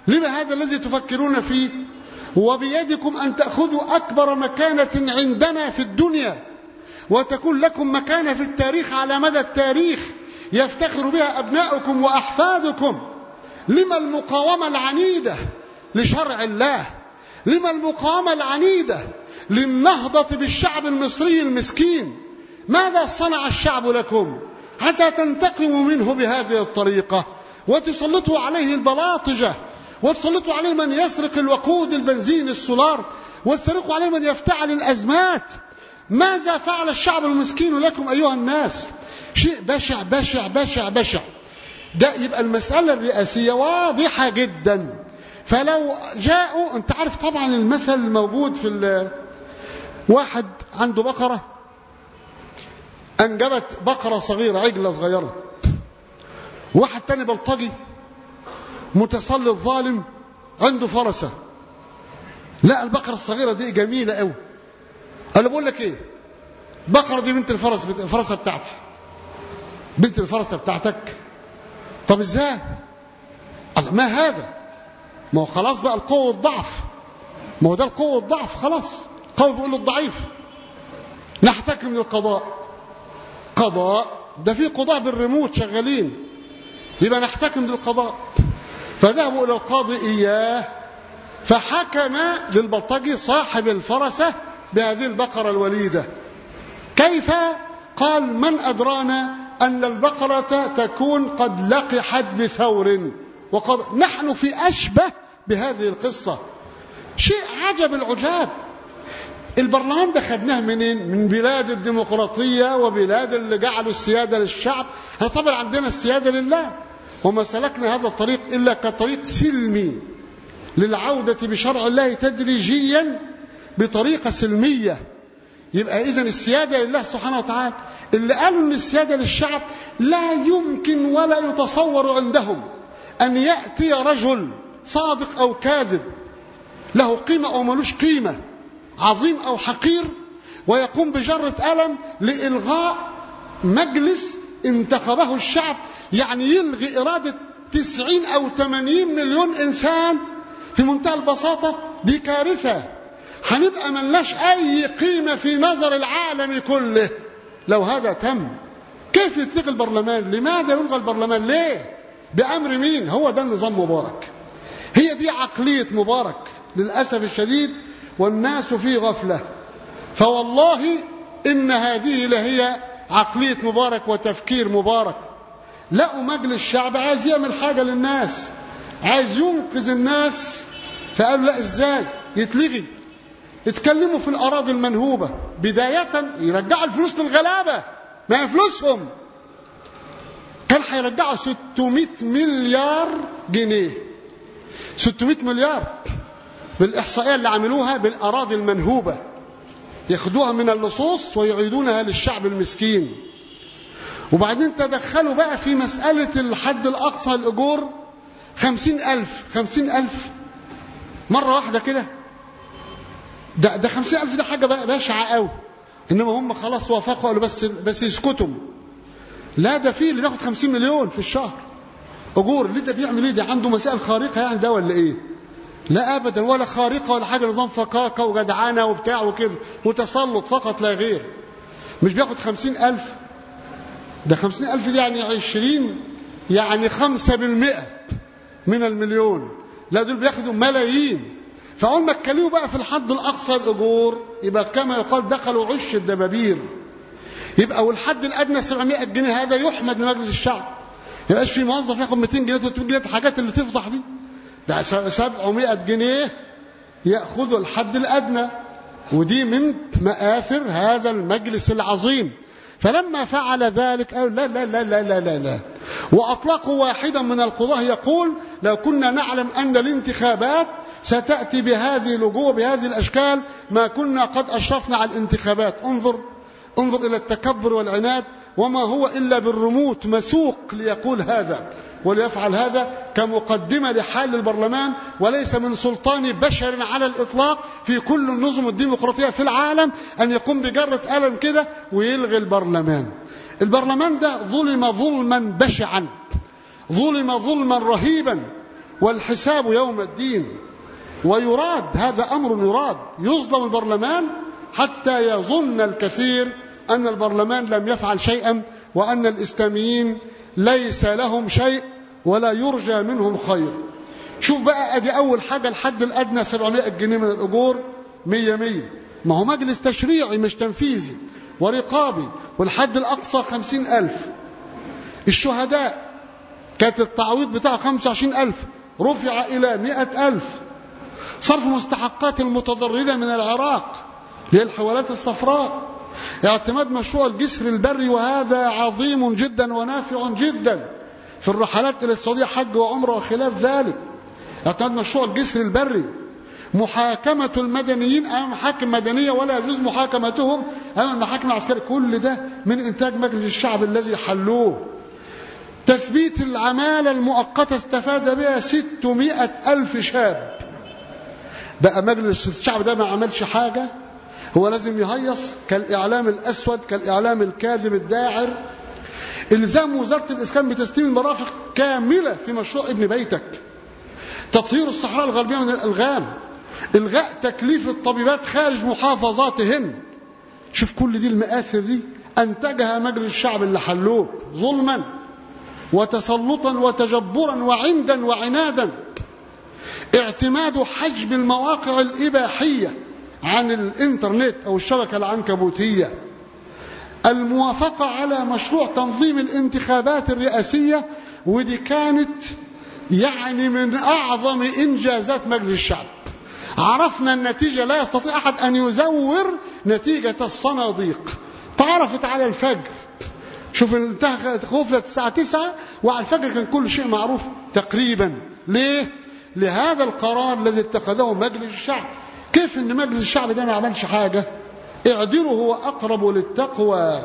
لما هذا الذي تفكرون فيه؟ وبيدكم أن تأخذوا أكبر مكانة عندنا في الدنيا وتكون لكم مكانة في التاريخ على مدى التاريخ يفتخر بها أبناؤكم وأحفادكم. لما المقاومة العنيدة لشرع الله؟ لما المقاومة العنيدة للنهضة بالشعب المصري المسكين؟ ماذا صنع الشعب لكم حتى تنتقموا منه بهذه الطريقة وتسلطوا عليه البلاطجة وتسلطوا عليه من يسرق الوقود البنزين السولار وتسرقوا عليه من يفتعل الأزمات؟ ماذا فعل الشعب المسكين لكم أيها الناس؟ شيء بشع بشع بشع بشع. ده يبقى المسألة الرئاسية واضحة جدا. فلو جاءوا، انت عارف طبعا المثل الموجود في واحد عنده بقرة أنجبت بقرة صغيرة، عجلة صغيرة، واحد تاني بلطجي متسلط ظالم عنده فرسة، لا البقرة الصغيرة دي جميلة قوي، أنا بقول لك إيه، بقرة دي بنت الفرسة بتاعتي، بنت الفرسة بتاعتك. طب إزاي؟ ما هذا؟ ما هو خلاص بقى القوة والضعف، ما هو ده القوة والضعف خلاص. قوي بيقول له الضعيف نحتكم للقضاء، قضاء ده في قضاء بالريموت شغالين، يبقى نحتكم للقضاء. فذهبوا إلى القاضي إياه فحكم للبلطجي صاحب الفرسة بهذه البقرة الوليدة. كيف؟ قال من أدرانا أن البقرة تكون قد لقحت بثور، وقد نحن في أشبه بهذه القصة. شيء عجب العجاب. البرلمان ده خدناه منين؟ من بلاد الديمقراطية وبلاد اللي جعلوا السيادة للشعب. احنا طبعا عندنا السيادة لله، وما سلكنا هذا الطريق إلا كطريق سلمي للعودة بشرع الله تدريجيا بطريقة سلمية. يبقى إذن السيادة لله سبحانه وتعالى. اللي قالوا أن السيادة للشعب لا يمكن ولا يتصور عندهم أن يأتي رجل صادق أو كاذب له قيمة أو ملوش قيمة، عظيم أو حقير، ويقوم بجرة قلم لإلغاء مجلس انتخبه الشعب، يعني يلغي إرادة 90 أو 80 مليون إنسان في منتهى البساطة. دي كارثة، هنبقى ملناش أي قيمة في نظر العالم كله لو هذا تم. كيف يتلغي البرلمان؟ لماذا يلغى البرلمان؟ ليه؟ بأمر مين؟ هو ده النظام مبارك، هي دي عقلية مبارك للأسف الشديد، والناس في غفلة. فوالله إن هذه لهي عقلية مبارك وتفكير مبارك. لقوا مجلس الشعب عايز يعمل حاجة للناس، عايز ينقذ الناس، فقالوا لا إزاي يتلغي؟ اتكلموا في الأراضي المنهوبة، بداية يرجعوا الفلوس للغلابة، ما هي فلوسهم. كان هيرجعوا 600 مليار جنيه، 600 مليار بالإحصائية اللي عملوها بالأراضي المنهوبة، ياخدوها من اللصوص ويعيدونها للشعب المسكين. وبعدين تدخلوا بقى في مسألة الحد الأقصى الأجور 50,000 مرة واحدة كده. ده 50,000 ده حاجة بشعة قوي، إنما هم خلاص وافقوا قالوا بس يسكتوا. لا ده فيه اللي بياخد 50 مليون في الشهر أجور. ليه ده بيعمل إيه؟ ده عنده مسائل خارقة يعني ده ولا إيه؟ لا أبدا، ولا خارقة ولا حاجة، نظام فكاكة وجدعانة وبتاع وكده وتسلط فقط لا غير. مش بياخد 50,000، ده 50,000 دي يعني 20، يعني 5% من المليون. لا دول بياخدوا ملايين. فأول ما اتكلموا بقى في الحد الأقصى الأجور يبقى كما يقال دخلوا عش الدبابير. يبقى والحد الأدنى 700 جنيه، هذا يحمد لمجلس الشعب. يبقاش في موظف ياخد 200 جنيه 300 جنيه، الحاجات اللي تفضح دي. ده 700 جنيه يأخذوا الحد الأدنى، ودي من مآثر هذا المجلس العظيم. فلما فعل ذلك قالوا لا لا لا لا لا لا, لا. وأطلقوا واحدا من القضاة يقول لو كنا نعلم أن الانتخابات ستأتي بهذه الوجوه بهذه الأشكال ما كنا قد أشرفنا على الانتخابات. انظر إلى التكبر والعناد، وما هو إلا بالرموت مسوق ليقول هذا وليفعل هذا كمقدمة لحال البرلمان، وليس من سلطان بشر على الإطلاق في كل النظم الديمقراطية في العالم أن يقوم بجرة قلم كده ويلغي البرلمان. البرلمان ده ظلم ظلما بشعا، ظلم ظلما رهيبا، والحساب يوم الدين. ويراد، هذا أمر يراد، يظلم البرلمان حتى يظن الكثير أن البرلمان لم يفعل شيئا، وأن الإسلاميين ليس لهم شيء ولا يرجى منهم خير. شوف بقى، أدي أول حاجة، الحد الأدنى 700 جنيه من الأجور، 100. ما هو مجلس تشريعي مش تنفيذي ورقابي. والحد الأقصى 50,000. الشهداء كانت التعويض بتاعه 25,000، رفع إلى 100,000. صرف مستحقات المتضررين من العراق للحوالات الصفراء. اعتماد مشروع الجسر البري، وهذا عظيم جدا ونافع جدا في الرحلات إلى السعودية، حج وعمرة وخلاف ذلك. اعتماد مشروع الجسر البري. محاكمة المدنيين أمام محاكم مدنية ولا يجوز محاكمتهم أمام المحاكم العسكرية. كل ده من إنتاج مجلس الشعب الذي حلوه. تثبيت العمالة المؤقتة استفاد بها 600,000 شاب. بقى مجلس الشعب ده ما عملش حاجة، هو لازم يهيص كالإعلام الأسود، كالإعلام الكاذب الداعر. إلزام وزارة الإسكان بتسليم المرافق كاملة في مشروع ابن بيتك. تطهير الصحراء الغربية من الألغام. إلغاء تكليف الطبيبات خارج محافظاتهن. شوف كل دي المآثر دي أنتجها مجلس الشعب اللي حلوه ظلما وتسلطا وتجبرا وعندا وعنادا. اعتماد حجب المواقع الإباحية عن الإنترنت أو الشبكة العنكبوتية. الموافقة على مشروع تنظيم الانتخابات الرئاسية، ودي كانت يعني من أعظم إنجازات مجلس الشعب. عرفنا النتيجة، لا يستطيع أحد أن يزور نتيجة الصناديق. تعرفت على الفجر. شوف انتهت غفلت الساعة 9 وعلى الفجر كان كل شيء معروف تقريبا. ليه؟ لهذا القرار الذي اتخذه مجلس الشعب. كيف ان مجلس الشعب ده ما عملش حاجة؟ اعدلوا هو أقرب للتقوى.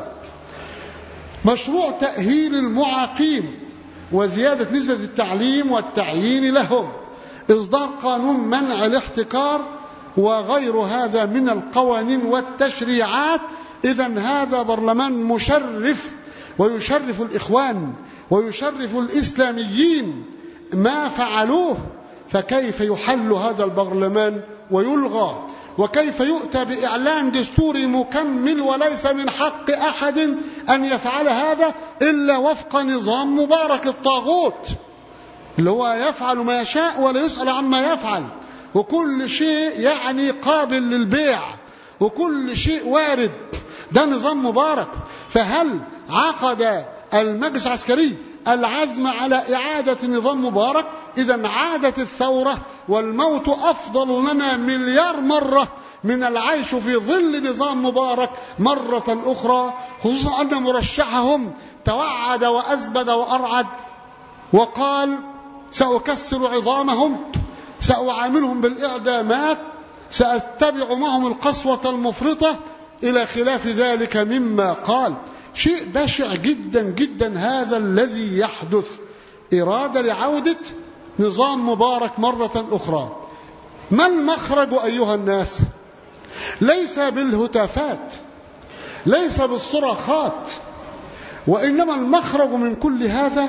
مشروع تأهيل المعاقين وزيادة نسبة التعليم والتعيين لهم. إصدار قانون منع الاحتكار وغير هذا من القوانين والتشريعات. إذن هذا برلمان مشرف، ويشرف الإخوان ويشرف الإسلاميين ما فعلوه. فكيف يحل هذا البرلمان ويلغى؟ وكيف يؤتى بإعلان دستوري مكمل وليس من حق أحد أن يفعل هذا إلا وفق نظام مبارك الطاغوت، اللي هو يفعل ما يشاء ولا يسأل عما يفعل، وكل شيء يعني قابل للبيع، وكل شيء وارد. ده نظام مبارك. فهل عقد المجلس العسكري العزم على إعادة نظام مبارك؟ إذا عادت الثورة، والموت أفضل لنا مليار مرة من العيش في ظل نظام مبارك مرة أخرى، خصوصا أن مرشحهم توعد وأزبد وأرعد وقال سأكسر عظامهم، سأعاملهم بالإعدامات، سأتبع معهم القسوة المفرطة، إلى خلاف ذلك مما قال. شيء بشع جدا جدا هذا الذي يحدث. إرادة لعودة نظام مبارك مرة أخرى. ما المخرج أيها الناس؟ ليس بالهتافات، ليس بالصراخات، وإنما المخرج من كل هذا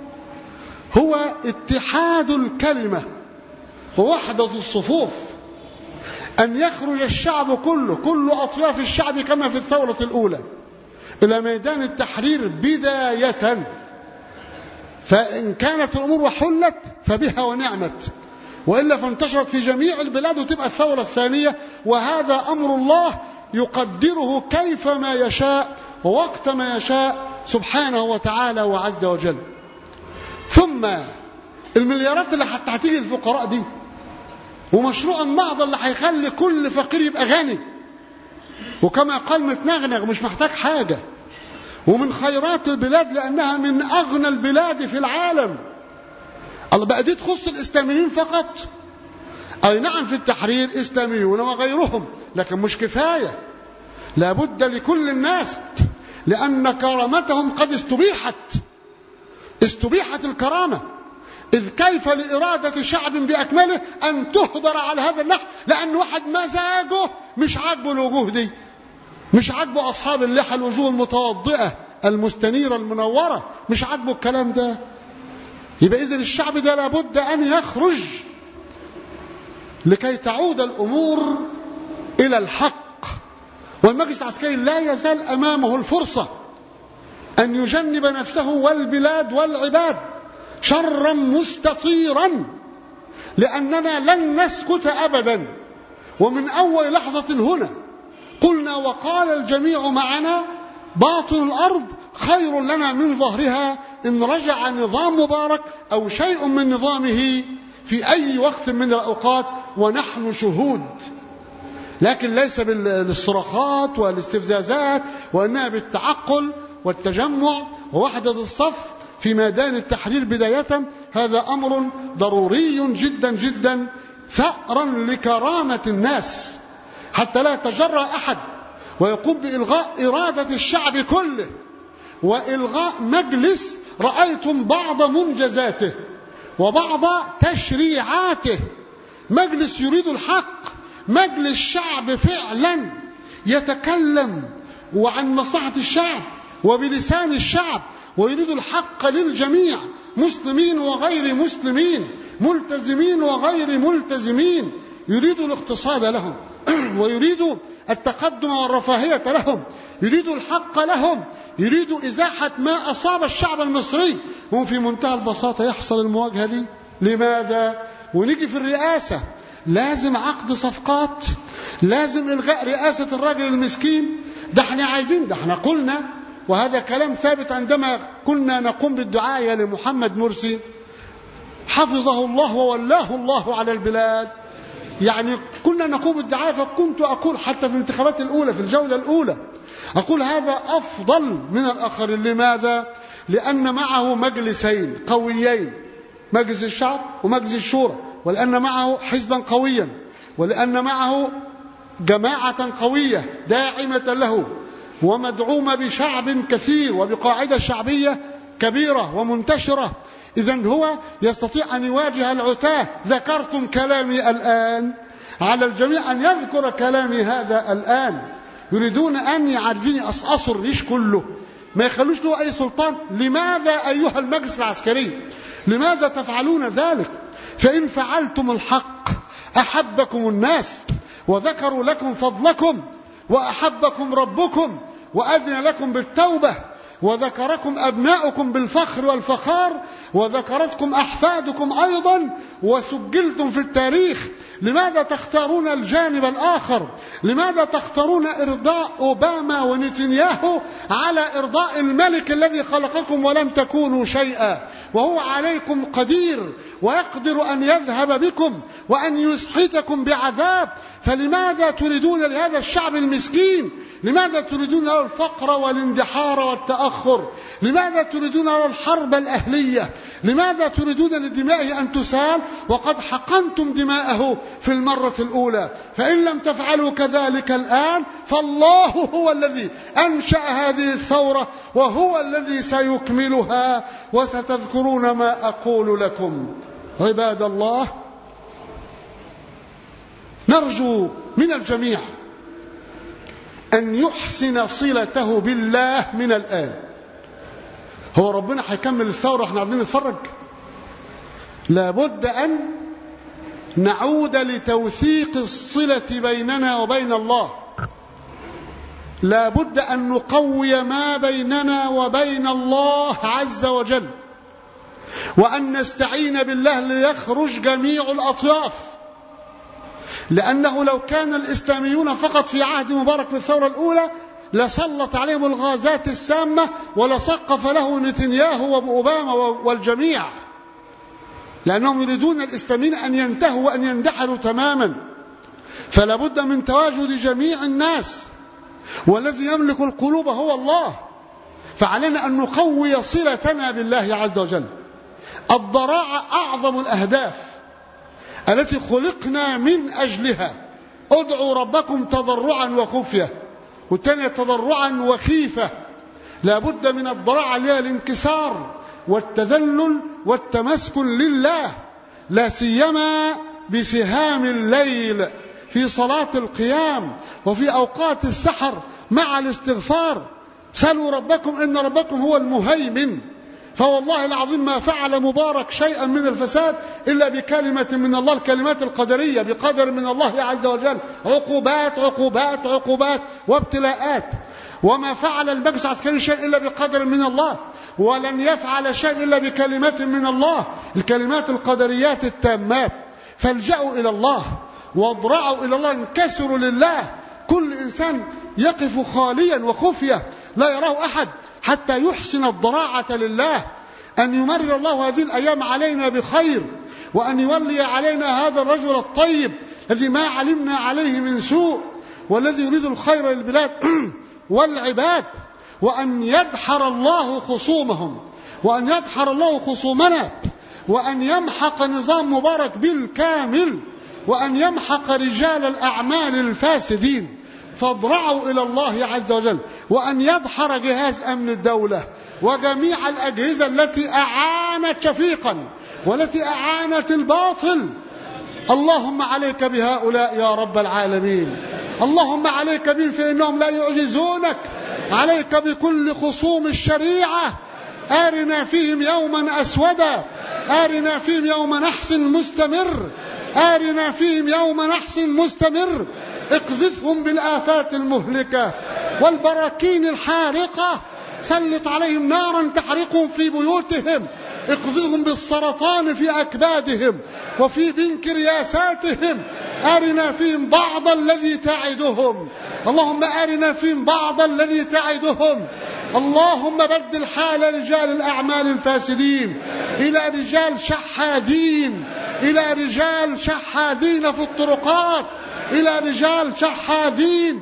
هو اتحاد الكلمة ووحدة الصفوف. أن يخرج الشعب كله، كل أطياف الشعب كما في الثورة الأولى، إلى ميدان التحرير بداية. فإن كانت الأمور وحلت فبها ونعمت، وإلا فانتشرت في جميع البلاد وتبقى الثورة الثانية. وهذا أمر الله يقدره كيفما يشاء ووقت ما يشاء سبحانه وتعالى وعز وجل. ثم المليارات اللي هتيجي للفقراء دي، ومشروع النهضة اللي هيخلي كل فقير يبقى غني، وكما قال متنغنغ مش محتاج حاجة، ومن خيرات البلاد لأنها من أغنى البلاد في العالم. الله بقى دي تخص الإسلاميين فقط؟ أي نعم في التحرير إسلاميون وغيرهم، لكن مش كفاية، لابد لكل الناس، لأن كرامتهم قد استبيحت الكرامة. إذ كيف لإرادة شعب بأكمله أن تهدر على هذا النحو، لأن واحد مزاجه مش عاجبه الوجوه دي، مش عاجبه أصحاب اللحى الوجوه المتوضئة المستنيرة المنورة، مش عاجبه الكلام ده. يبقى إذن الشعب ده لابد أن يخرج لكي تعود الأمور إلى الحق. والمجلس العسكري لا يزال أمامه الفرصة أن يجنب نفسه والبلاد والعباد شرا مستطيرا، لأننا لن نسكت أبدا. ومن أول لحظة هنا قلنا وقال الجميع معنا: باطن الأرض خير لنا من ظهرها إن رجع نظام مبارك أو شيء من نظامه في أي وقت من الأوقات، ونحن شهود. لكن ليس بالصراخات والاستفزازات، وإنها بالتعقل والتجمع ووحدة الصف في ميدان التحرير بداية. هذا أمر ضروري جدا جدا، ثأرا لكرامة الناس، حتى لا يتجرأ أحد ويقوم بإلغاء إرادة الشعب كله وإلغاء مجلس رأيتم بعض منجزاته وبعض تشريعاته. مجلس يريد الحق، مجلس شعب فعلا يتكلم وعن مصلحة الشعب وبلسان الشعب، ويريد الحق للجميع، مسلمين وغير مسلمين، ملتزمين وغير ملتزمين. يريد الاقتصاد لهم ويريد التقدم والرفاهية لهم، يريد الحق لهم، يريد إزاحة ما أصاب الشعب المصري. هم في منتهى البساطة يحصل المواجهة دي. لماذا؟ ونيجي في الرئاسة لازم عقد صفقات، لازم إلغاء رئاسة الراجل المسكين. ده احنا عايزين، ده احنا قلنا، وهذا كلام ثابت عندما كنا نقوم بالدعاية لمحمد مرسي حفظه الله وولاه الله على البلاد. يعني كنا نقوم بالدعاية، فكنت أقول حتى في الانتخابات الأولى في الجولة الأولى أقول هذا أفضل من الآخرين. لماذا؟ لأن معه مجلسين قويين، مجلس الشعب ومجلس الشورى، ولأن معه حزبا قويا، ولأن معه جماعة قوية داعمة له ومدعومة بشعب كثير وبقاعدة شعبية كبيرة ومنتشرة. إذن هو يستطيع أن يواجه العتاة. ذكرتم كلامي الآن، على الجميع أن يذكر كلامي هذا الآن. يريدون أن يعرفيني أصأصوا الريش كله، ما يخلوش له أي سلطان. لماذا أيها المجلس العسكري؟ لماذا تفعلون ذلك؟ فإن فعلتم الحق أحبكم الناس وذكروا لكم فضلكم وأحبكم ربكم وأذن لكم بالتوبة وذكركم أبناؤكم بالفخر والفخار وذكرتكم أحفادكم أيضا وسجلتم في التاريخ. لماذا تختارون الجانب الآخر؟ لماذا تختارون إرضاء أوباما ونتنياهو على إرضاء الملك الذي خلقكم ولم تكونوا شيئا، وهو عليكم قدير ويقدر أن يذهب بكم وأن يسحتكم بعذاب؟ فلماذا تريدون لهذا الشعب المسكين؟ لماذا تريدون له الفقر والاندحار والتأخر؟ لماذا تريدون له الحرب الأهلية؟ لماذا تريدون لدمائه أن تسال وقد حقنتم دماءه في المرة الأولى؟ فإن لم تفعلوا كذلك الآن فالله هو الذي أنشأ هذه الثورة وهو الذي سيكملها، وستذكرون ما أقول لكم. عباد الله، نرجو من الجميع أن يحسن صلته بالله من الآن. هو ربنا هيكمل الثورة احنا عايزين نتفرج؟ لابد أن نعود لتوثيق الصلة بيننا وبين الله. لابد أن نقوي ما بيننا وبين الله عز وجل، وأن نستعين بالله ليخرج جميع الأطياف. لأنه لو كان الإسلاميون فقط في عهد مبارك في الثورة الأولى لسلط عليهم الغازات السامة ولسقف له نتنياهو وأوباما والجميع، لأنهم يريدون الإسلاميين أن ينتهوا وأن يندحروا تماما. فلا بد من تواجد جميع الناس، والذي يملك القلوب هو الله. فعلينا أن نقوي صلتنا بالله عز وجل. الضراعة أعظم الأهداف التي خلقنا من أجلها. ادعوا ربكم تضرعا وخفية، والثانية تضرعا وخيفة. لا بد من الضراعة اللي هي الانكسار والتذلل والتمسكن لله، لا سيما بسهام الليل في صلاة القيام وفي أوقات السحر مع الاستغفار. سلوا ربكم إن ربكم هو المهيمن فوالله العظيم ما فعل مبارك شيئا من الفساد إلا بكلمة من الله، الكلمات القدرية، بقدر من الله عز وجل، عقوبات عقوبات عقوبات وابتلاءات. وما فعل المجلس العسكري شيء إلا بقدر من الله، ولن يفعل شيء إلا بكلمات من الله، الكلمات القدريات التامات. فالجأوا إلى الله واضرعوا إلى الله، انكسروا لله. كل إنسان يقف خاليا وخفية لا يراه أحد حتى يحسن الضراعة لله، أن يمرر الله هذه الأيام علينا بخير، وأن يولي علينا هذا الرجل الطيب الذي ما علمنا عليه من سوء، والذي يريد الخير للبلاد والعباد، وأن يدحر الله خصومهم، وأن يدحر الله خصومنا، وأن يمحق نظام مبارك بالكامل، وأن يمحق رجال الأعمال الفاسدين. فاضرعوا إلى الله عز وجل، وأن يدحر جهاز أمن الدولة وجميع الأجهزة التي أعانت شفيقا والتي أعانت الباطل. اللهم عليك بهؤلاء يا رب العالمين، اللهم عليك بهم فإنهم لا يعجزونك. عليك بكل خصوم الشريعة، آرنا فيهم يوما أسودا، آرنا فيهم يوم نحس مستمر، آرنا فيهم يوم نحس مستمر. اقذفهم بالآفات المهلكة والبراكين الحارقة، سلط عليهم نارا تحرقهم في بيوتهم، اقذفهم بالسرطان في أكبادهم وفي بنكرياساتهم. آرنا فيهم بعض الذي تعدهم، اللهم آرنا فيهم بعض الذي تعدهم. اللهم بدل حال رجال الأعمال الفاسدين إلى رجال شحاذين، إلى رجال شحاذين في الطرقات، إلى رجال شحاذين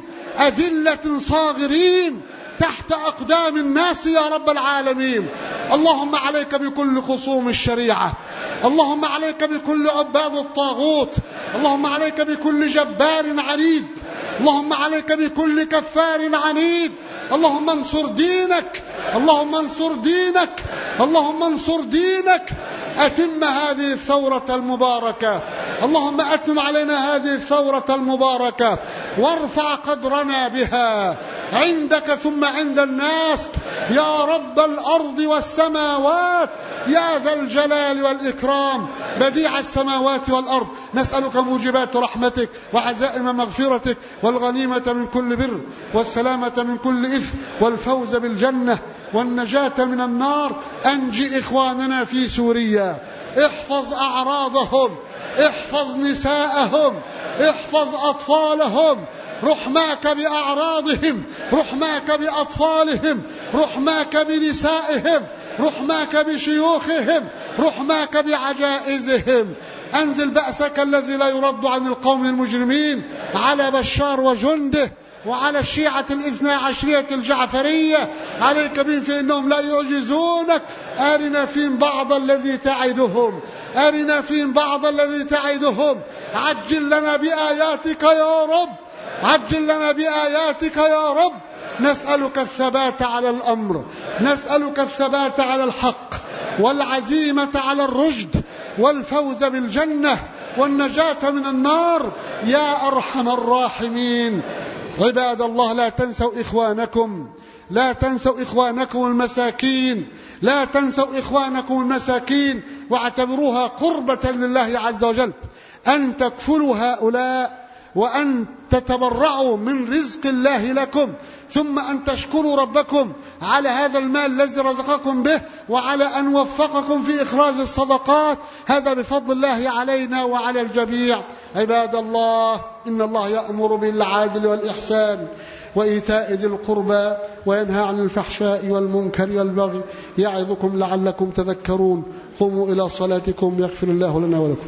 أذلة صاغرين تحت أقدام الناس يا رب العالمين. اللهم عليك بكل خصوم الشريعة، اللهم عليك بكل عباد الطاغوت، اللهم عليك بكل جبار عنيد، اللهم عليك بكل كفار عنيد. اللهم انصر دينك، اللهم انصر دينك، اللهم انصر دينك. أتم هذه الثورة المباركة، اللهم أتم علينا هذه الثورة المباركة، وارفع قدرنا بها عندك ثم عند الناس يا رب الأرض والسماوات، يا ذا الجلال والإكرام، بديع السماوات والأرض. نسألك موجبات رحمتك وعزائم مغفرتك والغنيمة من كل بر والسلامة من كل إثم والفوز بالجنة والنجاة من النار. أنجي إخواننا في سوريا، احفظ أعراضهم، احفظ نساءهم، احفظ أطفالهم، رحماك بأعراضهم، رحماك بأطفالهم، رحماك بنسائهم، رحماك بشيوخهم، رحماك بعجائزهم. أنزل بأسك الذي لا يرد عن القوم المجرمين على بشار وجنده وعلى الشيعة الاثنى عشرية الجعفرية، عليك بهم فإنهم لا يعجزونك. أرنا فيهم بعض الذي تعدهم، أرنا فيهم بعض الذي تعدهم. عجل لنا بآياتك يا رب، عجل لنا بآياتك يا رب. نسألك الثبات على الأمر، نسألك الثبات على الحق والعزيمة على الرشد والفوز بالجنة والنجاة من النار يا أرحم الراحمين. عباد الله، لا تنسوا إخوانكم، لا تنسوا إخوانكم المساكين، لا تنسوا إخوانكم المساكين، واعتبروها قربة لله عز وجل أن تكفلوا هؤلاء، وأن تتبرعوا من رزق الله لكم، ثم أن تشكروا ربكم على هذا المال الذي رزقكم به، وعلى أن وفقكم في إخراج الصدقات. هذا بفضل الله علينا وعلى الجميع. عباد الله، إن الله يأمر بالعدل والإحسان وإيتاء ذي القربى وينهى عن الفحشاء والمنكر والبغي، يعظكم لعلكم تذكرون. قوموا إلى صلاتكم يغفر الله لنا ولكم.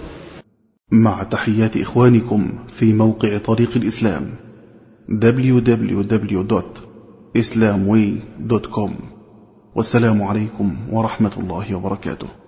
مع تحيات إخوانكم في موقع طريق الإسلام www.islamway.com. والسلام عليكم ورحمة الله وبركاته.